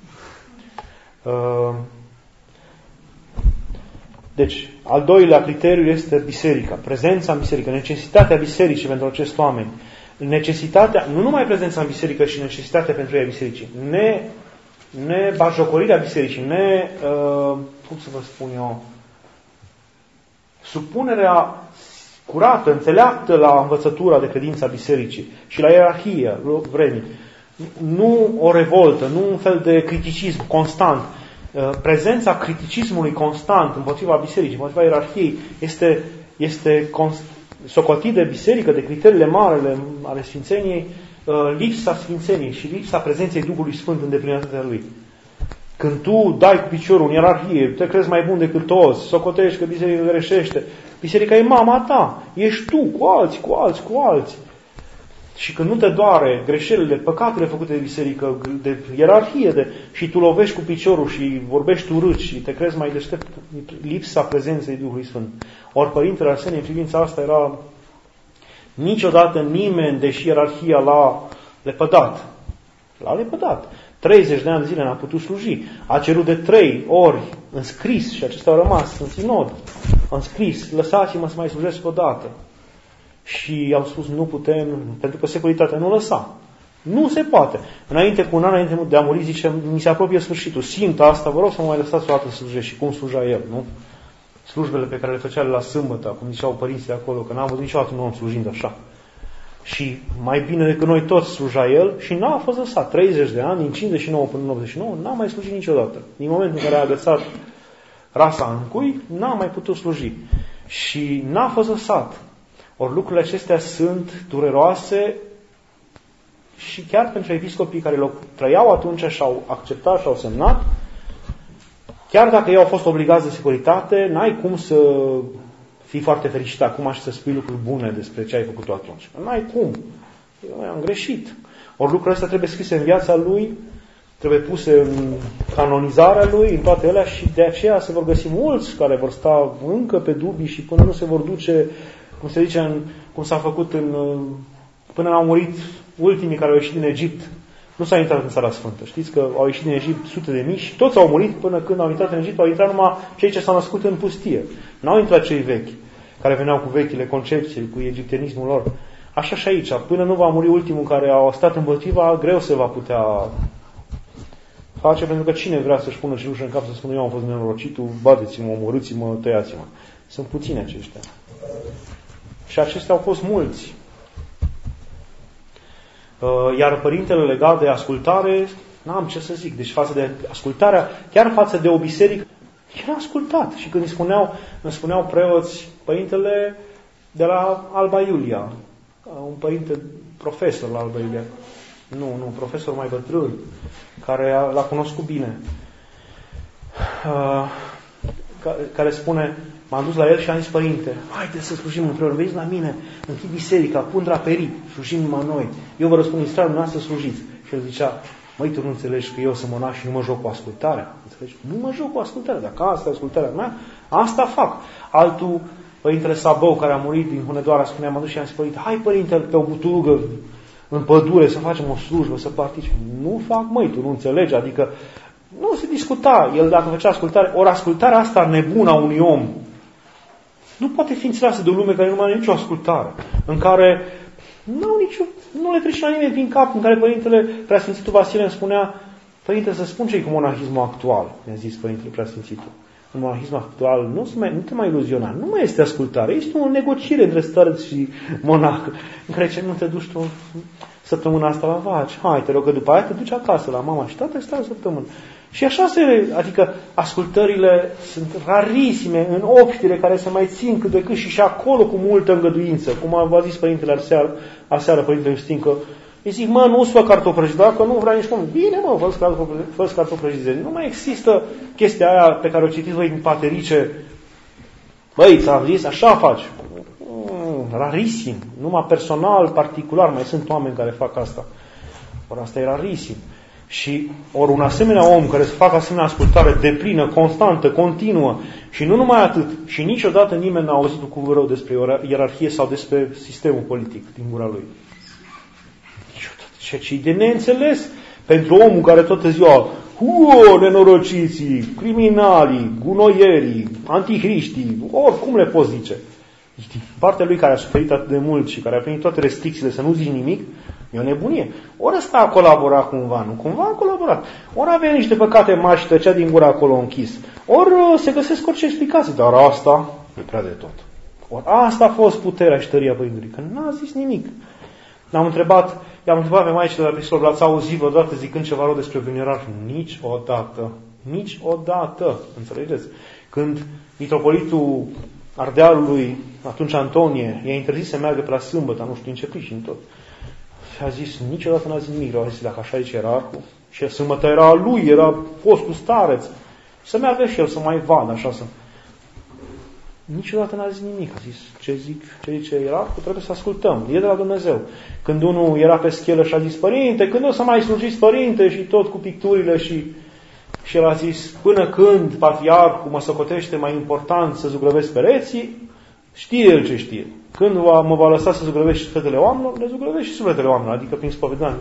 Deci, al doilea criteriu este biserica, prezența în biserică, necesitatea bisericii pentru acești oameni. necesitatea, nu numai prezența în biserică și necesitatea pentru ea bisericii, nebajocorirea bisericii, cum să vă spun eu, supunerea curată, înțeleaptă la învățătura de credință a bisericii și la ierarhie vremii. Nu o revoltă, nu un fel de criticism constant. Prezența criticismului constant împotriva bisericii, împotriva ierarhiei, este socotit de biserică, de criteriile mari ale sfințeniei, lipsa sfințeniei și lipsa prezenței Duhului Sfânt în deplinătatea Lui. Când tu dai cu piciorul în ierarhie, te crezi mai bun decât toți, socotești că biserica greșește, biserica e mama ta, ești tu, cu alții. Și când nu te doare greșelile, păcatele făcute de biserică, de ierarhie, și tu lovești cu piciorul și vorbești urât și te crezi mai deștept, lipsa prezenței Duhului Sfânt. Ori Părintele Arsenie, în privința asta, era niciodată nimeni, deși ierarhia l-a lepădat. L-a lepădat. 30 de ani de zile n-a putut sluji. A cerut de 3 ori în scris, și acestea au rămas în sinod, în scris, lăsați-mă să mai slujesc o dată. Și au spus, nu putem, pentru că securitatea nu lăsa. Nu se poate. Cu un an înainte de a muri, zice, mi se apropie sfârșitul. Simt asta, vă rog să mă mai lăsați o dată să slujesc. Și cum sluja el, nu? Slujbele pe care le făcea la sâmbătă, cum ziceau părinții de acolo, că n-am văzut niciodată un om slujind așa. Și mai bine decât noi toți sluja el și n-a fost lăsat. 30 de ani, din 59 până în 89, n-a mai slujit niciodată. Din momentul în care a agățat rasa în cui, n-a mai putut sluji. Și n-a fost lăsat. Ori lucrurile acestea sunt dureroase și chiar pentru episcopii care le trăiau atunci și au acceptat și au semnat, chiar dacă ei au fost obligați de securitate, n-ai cum să fii foarte fericit acum și să spui lucruri bune despre ce ai făcut tu atunci. N-ai cum. Eu am greșit. Ori lucrurile astea trebuie scrise în viața lui, trebuie puse în canonizarea lui, în toate alea, și de aceea se vor găsi mulți care vor sta încă pe dubii și până nu se vor duce, cum se zice, cum s-a făcut până au murit ultimii care au ieșit din Egipt. Nu s-au intrat în Țara Sfântă. Știți că au ieșit din Egipt sute de mii și toți au murit până când au intrat în Egipt, au intrat numai cei ce s-au născut în pustie. N-au intrat cei vechi, care veneau cu vechile concepții, cu egiptenismul lor. Așa și aici. Până nu va muri ultimul care a stat împotriva, greu se va putea face, pentru că cine vrea să-și pună cenușă în cap să spună eu am fost nenorocitul, bateți-mă, omorâți-mă, tăiați-mă. Sunt puțini aceștia. Și acestea au fost mulți. Iar părintele legat de ascultare, n-am ce să zic, deci față de ascultarea, chiar față de o biserică, era ascultat. Și când îmi spuneau preoți, părintele de la Alba Iulia, un părinte profesor la Alba Iulia, nu, profesor mai bătrân, care l-a cunoscut bine, care spune, m-am dus la el și am zis, părinte, haide să slujim împreună, veniți la mine, închid biserica, pun draperii, slujim numai noi. Eu vă răspund, în stradă, dumneavoastră slujiți. Și el zicea, măi, tu nu înțelegi că eu sunt monah și nu mă joc cu ascultarea? Înțelegi? Nu mă joc cu ascultarea, dacă asta e ascultarea mea, asta fac. Altul, părintele Sabău, care a murit din Hunedoara, spunea, m-am dus și am zis, părinte, hai, părinte, pe o buturugă în pădure să facem o slujbă, să participe. Nu fac, măi, tu nu înțelegi, adică nu se discuta. El dacă făcea ascultare, ori ascultarea asta nebună a unui om nu poate fi înțeleasă de o lume care nu mai are nicio ascultare, în care nu le trece la nimeni prin cap, în care Părintele Preasfințitul Vasile îmi spunea, părinte, să spun ce-i cu monahismul actual, mi-a zis Părintele Preasfințitul. În monahismul actual nu te mai iluziona, nu mai este ascultare, este o negociere între stăreț și monah, în care nu te duci tu săptămâna asta la vaci, hai, te rog că după aia te duci acasă la mama și tata stai o săptămână. Și așa adică ascultările sunt rarisime în obștire care se mai țin cât de cât și acolo cu multă îngăduință. Cum v-a zis Părintele aseară Părintele Justin, că îi zic, nu-ți fă cartofi, dacă nu vrea nici cum. Bine, fă-ți cartofi. Nu mai există chestia aia pe care o citiți voi din Paterice. Băi, ți-am zis, așa faci. Rarisim. Numai personal, particular, mai sunt oameni care fac asta. Ori asta e rarisim. Și ori un asemenea om care să facă asemenea ascultare deplină, constantă, continuă, și nu numai atât, și niciodată nimeni n-a auzit un cuvânt rău despre ierarhie sau despre sistemul politic din gura lui. Ceea ce e de neînțeles pentru omul care toată ziua, nenorociții, criminalii, gunoierii, antihriștii, oricum le poți zice. Din partea lui care a suferit atât de mult și care a primit toate restricțiile să nu zici nimic, e o nebunie. Ori ăsta a colaborat cumva, nu cumva a colaborat. Ori avea niște păcate mari și tăcea din gură acolo închis. Ori se găsesc orice explicație, dar asta e prea de tot. Ori asta a fost puterea și tăria Părintului, că n-a zis nimic. I-am întrebat pe maicile de la Pistol, l-ați auzit vreodată zicând ceva rău despre Buniorar? Niciodată. Niciodată. Înțelegeți? Când mitropolitul Ardealului, atunci Antonie, i-a interzis să meargă pe la sâmbătă, nu știu în ce prișini tot. Și a zis, niciodată n-a zis nimic. A zis, dacă așa zice ierarhul, și sâmbătă era a lui, era fostul stareț, să meargă și el să mai vadă, așa să... Niciodată n-a zis nimic. A zis, ce zice ierarhul, trebuie să ascultăm. E de la Dumnezeu. Când unul era pe schelă și a zis, părinte, când o să mai slujiți, părinte, și tot cu picturile și el a zis, până când patriarhul mă socotește mai important să zugrăvesc pereții, știe el ce știe. Când mă va lăsa să zugrăvesc și sufletele oamenilor, le zugrăvesc și sufletele oamenilor, adică prin spovedanie.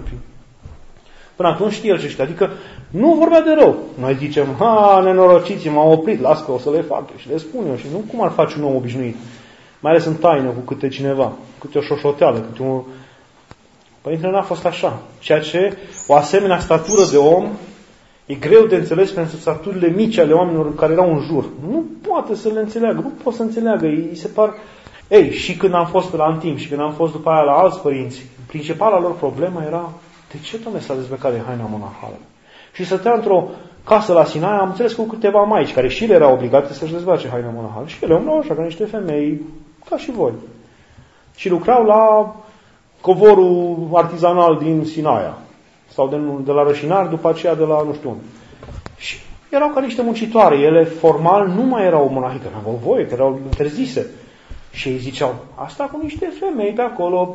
Până atunci știe el ce știe. Adică nu vorbea de rău. Noi zicem, nenorociți, m-am oprit, las că o să le fac și le spun eu. Și nu cum ar face un om obișnuit. Mai ales în taină cu câte cineva, câte o șoșoteală, câte un... Părintele n-a fost așa. Ceea ce o asemenea statură de om e greu de înțeles pentru staturile mici ale oamenilor care erau în jur. Nu poate să le înțeleagă, nu pot să înțeleagă. Îi se par... și când am fost la Antim și când am fost după aia la alți părinți, principala lor problemă era de ce, Doamne, s-a dezbrăcat de haina monahală? Și stătea într-o casă la Sinaia, am înțeles cu câteva maici, care și ele erau obligate să-și dezbrace haina monahală. Și ele umblau așa, ca niște femei, ca și voi. Și lucrau la covorul artizanal din Sinaia. Sau de la Rășinari, după aceea de la nu știu unde. Și erau ca niște muncitoare. Ele, formal, nu mai erau monahică, nu aveau voie, că erau interzise. Și ei ziceau, asta cu niște femei pe acolo,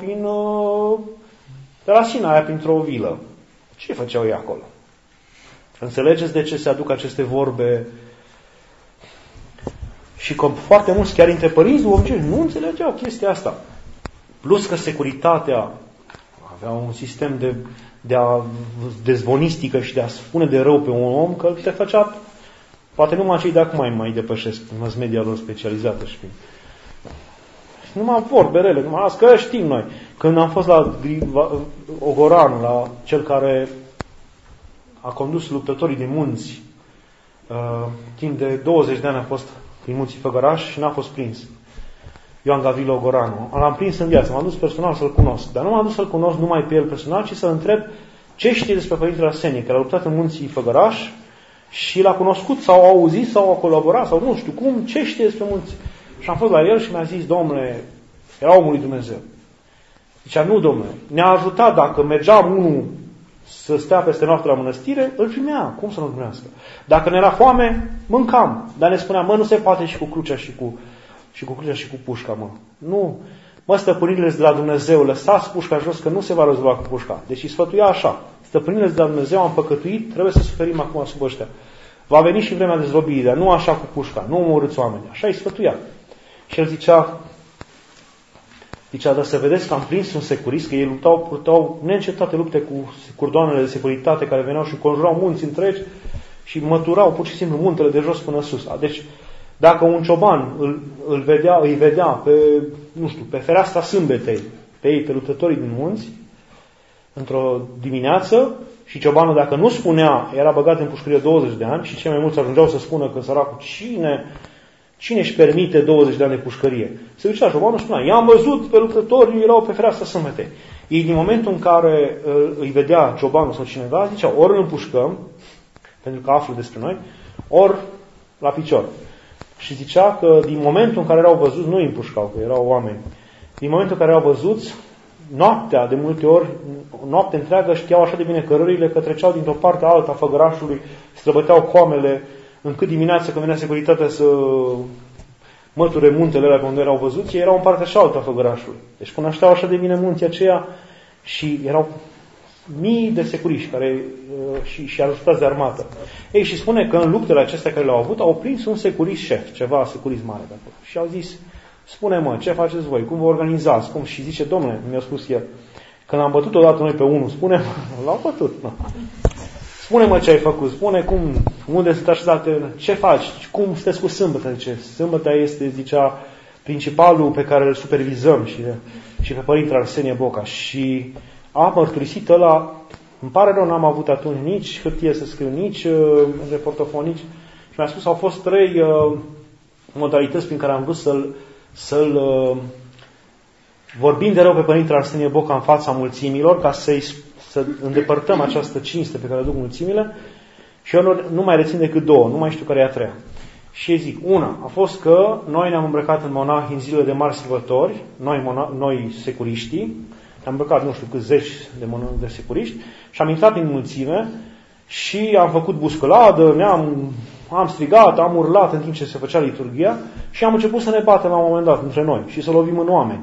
de la Sinaia, printr-o vilă. Ce făceau ei acolo? Înțelegeți de ce se aduc aceste vorbe? Și că foarte mulți, chiar dintre părinți, nu înțelegeau chestia asta. Plus că securitatea avea un sistem de dezvonistică și de a spune de rău pe un om, că te făcea, poate numai cei de acum mai depășesc mass media lor specializată. Numai vorbe rele, numai asta, că știm noi. Când am fost la Ogoranu, la cel care a condus luptătorii din munți, timp de 20 de ani a fost prin munții Făgăraș și n-a fost prins. Ioan Gavrilo Ogoranu. L-am prins în viață, m-am dus personal să-l cunosc. Dar nu m-am dus să-l cunosc numai pe el personal, ci să-l întreb ce știe despre Părintele Arsenie, care a luptat în munții Făgăraș și l-a cunoscut sau a auzit sau a colaborat sau nu știu cum, ce știe despre munți. Și am fost la el și mi-a zis, domnule, era omul lui Dumnezeu. Zicea, nu, domnule, ne-a ajutat dacă mergeam unul să stea peste noapte la mănăstire, îl primea. Cum să nu primească? Dacă ne era foame, mâncam. Dar ne spunea, nu se poate și cu crucea și cu pușca, Nu. Stăpânirile de la Dumnezeu, lăsați pușca jos că nu se va rezolva cu pușca. Deci îi sfătuia așa. Stăpânirile de la Dumnezeu am păcătuit, trebuie să suferim acum sub ăștia. Va veni și vremea dezrobirii, dar nu așa cu pușca, nu omorâți oamenii. Așa îi sfătuia. Și el zicea, dar să vedeți că am prins un securist, că ei purtau neîncetate lupte cu curdoanele de securitate care veneau și conjurau munți întregi și măturau pur și simplu muntele de jos până sus. Deci, dacă un cioban îi vedea pe fereastra sâmbetei, pe luptătorii din munți, într-o dimineață, și ciobanul, dacă nu spunea, era băgat în pușcărie 20 de ani și cei mai mulți ajungeau să spună că săracul, cine își permite 20 de ani de pușcărie? Se ducea ciobanul și spunea, i-am văzut pe luptători, erau pe fereastra sâmbetei. Ei, din momentul în care îi vedea ciobanul sau cineva, zicea, ori îl împușcăm, pentru că află despre noi, ori la picior. Și zicea că din momentul în care erau văzuți, nu îi împușcau, că erau oameni, din momentul în care erau văzuți, noaptea, de multe ori, noapte întreagă, știau așa de bine cărările că treceau dintr-o parte alta a Făgărașului, străbăteau coamele, încât dimineața când venea securitatea să măture muntele alea pe unde erau văzuți, ei erau în partea și alta a Făgărașului. Deci cunoșteau așa de bine munții aceia și erau mii de securiști care și ajutați de armată. Ei, și spune că în luptele acestea care le-au avut, au prins un securist șef, ceva securist mare de acolo. Și au zis, spune-mă, ce faceți voi? Cum vă organizați? Cum? Și zice, domnule, mi-a spus el, când am bătut odată noi pe unul, spune-mă, l-au bătut. No. Spune-mă ce ai făcut, spune unde sunt așezate, ce faci, cum sunteți cu sâmbătă? Zice, sâmbătă este, zicea, principalul pe care îl supervizăm și pe Părintele Arsenie Boca. Și a mărturisit ăla, îmi pare rău, n-am avut atunci nici hârtie să scriu, nici de portofon, și mi-a spus, au fost 3 modalități prin care am vrut să-l vorbim de rău pe Părintele Arsenie Boca în fața mulțimilor, ca să îndepărtăm această cinste pe care o duc mulțimile, și eu nu mai rețin decât 2, nu mai știu care e a 3-a. Și zic, una a fost că noi ne-am îmbrăcat în monahi în zilele de mari sărbători, noi securiștii, ne-am îmbrăcat nu știu câți zeci de securiști, și am intrat în mulțime și am făcut buscăladă, am strigat, am urlat în timp ce se făcea liturghia și am început să ne batem la un moment dat între noi și să lovim în oameni.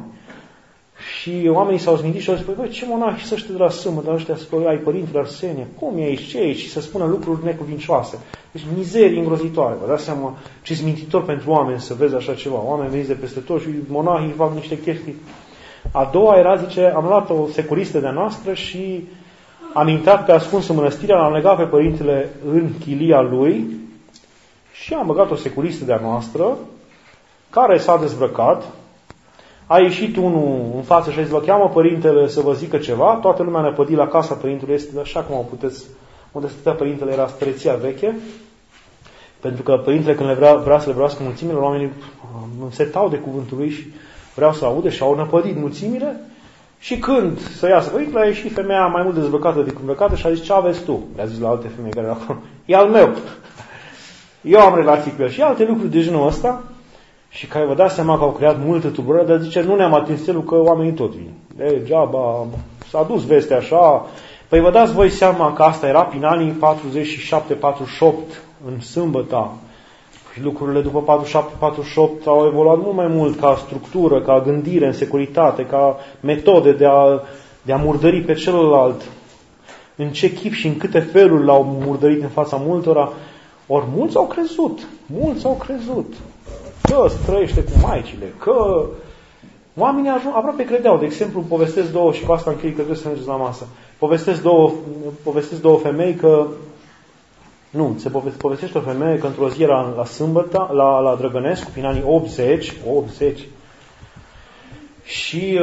Și oamenii s-au zgândit și au zis, păi, ce monahi să ăștia de la sâmbătă, ăștia ai Părintele Arsenie, cum e aici, ce e aici? Și să spună lucruri necuvincioase. Deci mizerii îngrozitoare. Vă dați seama ce smintitor pentru oameni să vezi așa ceva. Oameni veniți de peste tot și monahii fac niște chestii. A doua era, zice, am luat o securistă de-a noastră și am intrat pe ascuns în mănăstire, l-am legat pe Părintele în chilia lui și am băgat o securistă de-a noastră care s-a dezbrăcat. A ieșit unul în față și a zis, vă cheamă Părintele să vă zică ceva. Toată lumea ne-a pădit la casa Părintelui, este așa cum o puteți, unde stătea Părintele era stăreția veche, pentru că Părintele când vrea să le vrească mulțimile, oamenii însetau de cuvântul lui și vreau să audă și au năpădit mulțimile. Și când să iasă Părintele, a ieșit femeia mai mult dezbrăcată decât îmbrăcată și a zis, ce aveți tu? Le-a zis la alte femei care erau acolo, e al meu. Eu am relații cu el și alte lucruri de genul ăsta. Și care vă dați seama că au creat multă tulburare, dar zice, nu ne-am atins celul că oamenii tot vin. Degeaba, s-a dus vestea așa. Păi vă dați voi seama că asta era prin anii 47-48, în sâmbăta. Și lucrurile după 47-48 au evoluat mult mai mult ca structură, ca gândire în securitate, ca metode de a murdări pe celălalt. În ce chip și în câte feluri l-au murdărit în fața multora. Ori mulți au crezut. Că trăiește cu maicile, că oamenii aproape credeau. De exemplu, povestesc două, și cu asta închei că trebuie să mergeți la masă. Povestesc două femei că se povestește o femeie că într-o zi era la sâmbătă, la Drăgănescu, prin anii 80, și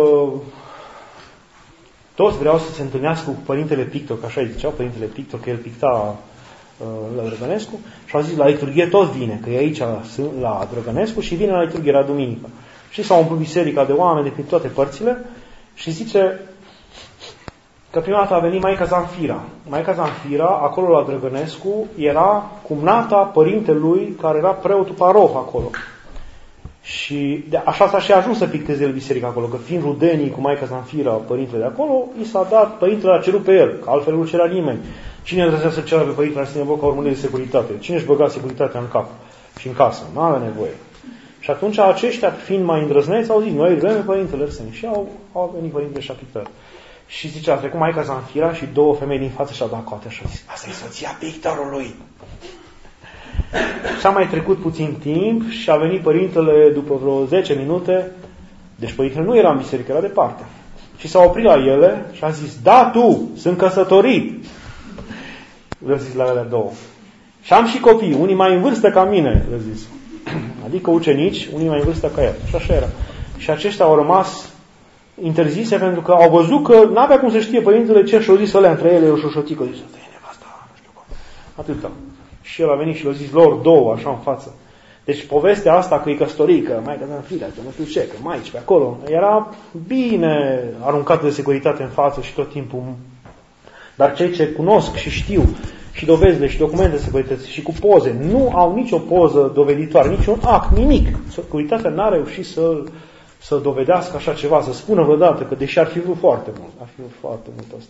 toți vreau să se întâlnească cu Părintele Pictor, că așa îi ziceau, Părintele Pictor, că el picta la Drăgănescu, și au zis, la liturghie tot vine, că e aici la Drăgănescu și vine la liturghie la duminică. Și s-au umplut biserica de oameni de prin toate părțile și zice că prima dată a venit Maica Zanfira. Maica Zanfira, acolo la Drăgănescu, era cumnata părintelui care era preotul paroh acolo. Și așa s-a și ajuns să picteze el biserica acolo, că fiind rudenii cu Maica Zanfira, părintele de acolo, i s-a dat, părintele a cerut pe el, că altfel nu cerea nimeni. Cine îndrăznea să ceară pe Părintele Arsenie Boca urmările de securitate? Cine își băga securitatea în cap și în casă? Nu avea nevoie. Și atunci aceștia, fiind mai îndrăzneți, au zis, noi vrem pe Părintele Arsenie. Și au venit Părintele și a pictat. Și zice, a trecut Maica Zanfira și două femei din față și-au dat coate și au zis, asta e soția pictorului. Și a mai trecut puțin timp și a venit Părintele după vreo 10 minute. Deci Părintele nu era în biserică, era departe. Și s-a oprit la ele și a zis, da, tu, sunt căsătorit. Le-a zis la ele două. Și am și copii, unii mai în vârstă ca mine, le-a zis. Adică ucenici, unii mai în vârstă ca el. Și așa era. Și aceștia au rămas interzise pentru că au văzut că n-avea cum să știe Părintele ce și-au zis ălea între ele, o șoșotică. Zis, ăsta e nevasta, nu știu cum. Atâta. Și el a venit și le-a zis lor două, așa în față. Deci povestea asta că e căsătorică, Maica Zanfira, că nu știu ce, că maici pe acolo, era bine aruncată de securitate în față și tot timpul. Dar cei ce cunosc și știu și dovezile și documente de securitate și cu poze, nu au nicio poză doveditoare, niciun act, nimic. Securitatea n-a reușit să dovedească așa ceva, să spună vreodată, că deși ar fi vrut foarte mult, asta.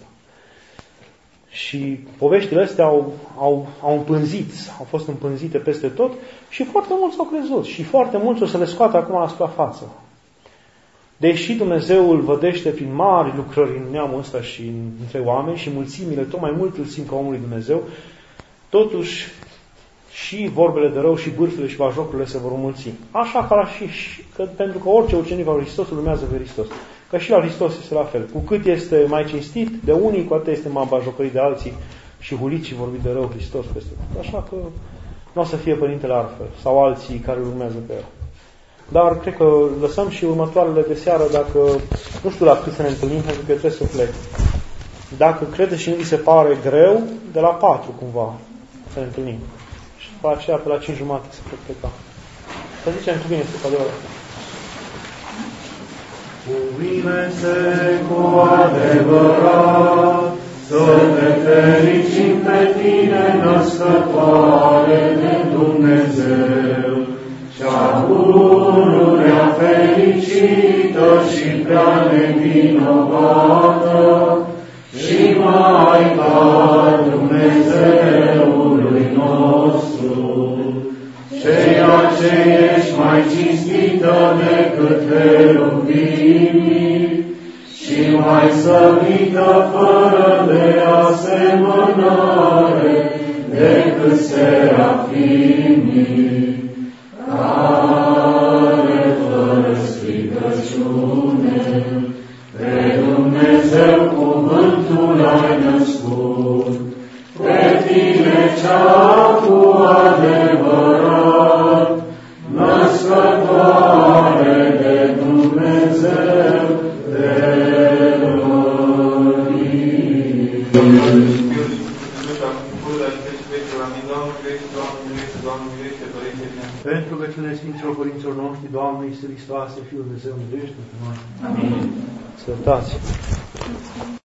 Și poveștile astea au împânzit, au fost împânzite peste tot și foarte mulți au crezut și foarte mulți o să le scoată acum la suprafață. Deși Dumnezeu îl vădește prin mari lucrări în neamul ăsta și între oameni și mulțimile tot mai mult îl simt ca omul lui Dumnezeu, totuși și vorbele de rău și bârfele și bajocurile se vor mulți. Așa ca pentru că orice ucenic al lui Hristos urmează pe Hristos. Că și la Hristos este la fel. Cu cât este mai cinstit de unii, cu atât este mai bajocărit de alții și hulit și vorbit de rău Hristos peste tot. Așa că nu o să fie Părintele altfel sau alții care îl urmează pe el. Dar cred că lăsăm și următoarele de seară, dacă, nu știu la cât să ne întâlnim, pentru că trebuie să plec. Dacă credeți și nu vi se pare greu, de la 4 cumva să ne întâlnim. Și după aceea, pe la 5:30 să pot pleca. Să zicem cu bine, să de ora. Cuvine-se cu adevărat, să te fericim pe tine, născătoare de Dumnezeu, cea pururea fericită și prea nevinovată, și Maica Dumnezeului nostru, ceea ce ești mai cinstită decât heruvimii și mai slăvită fără de asemănare decât serafimii, care fără stricăciune pe Dumnezeu cuvântul ai născut, pe tine cea cu adevărat, născătoare de Dumnezeu, de Pentru că cele Sfinților Părinților noștri, Doamne Iisus Hristoase, Fiul Dumnezeu, miluiește pe noi. Amin. Sănătate.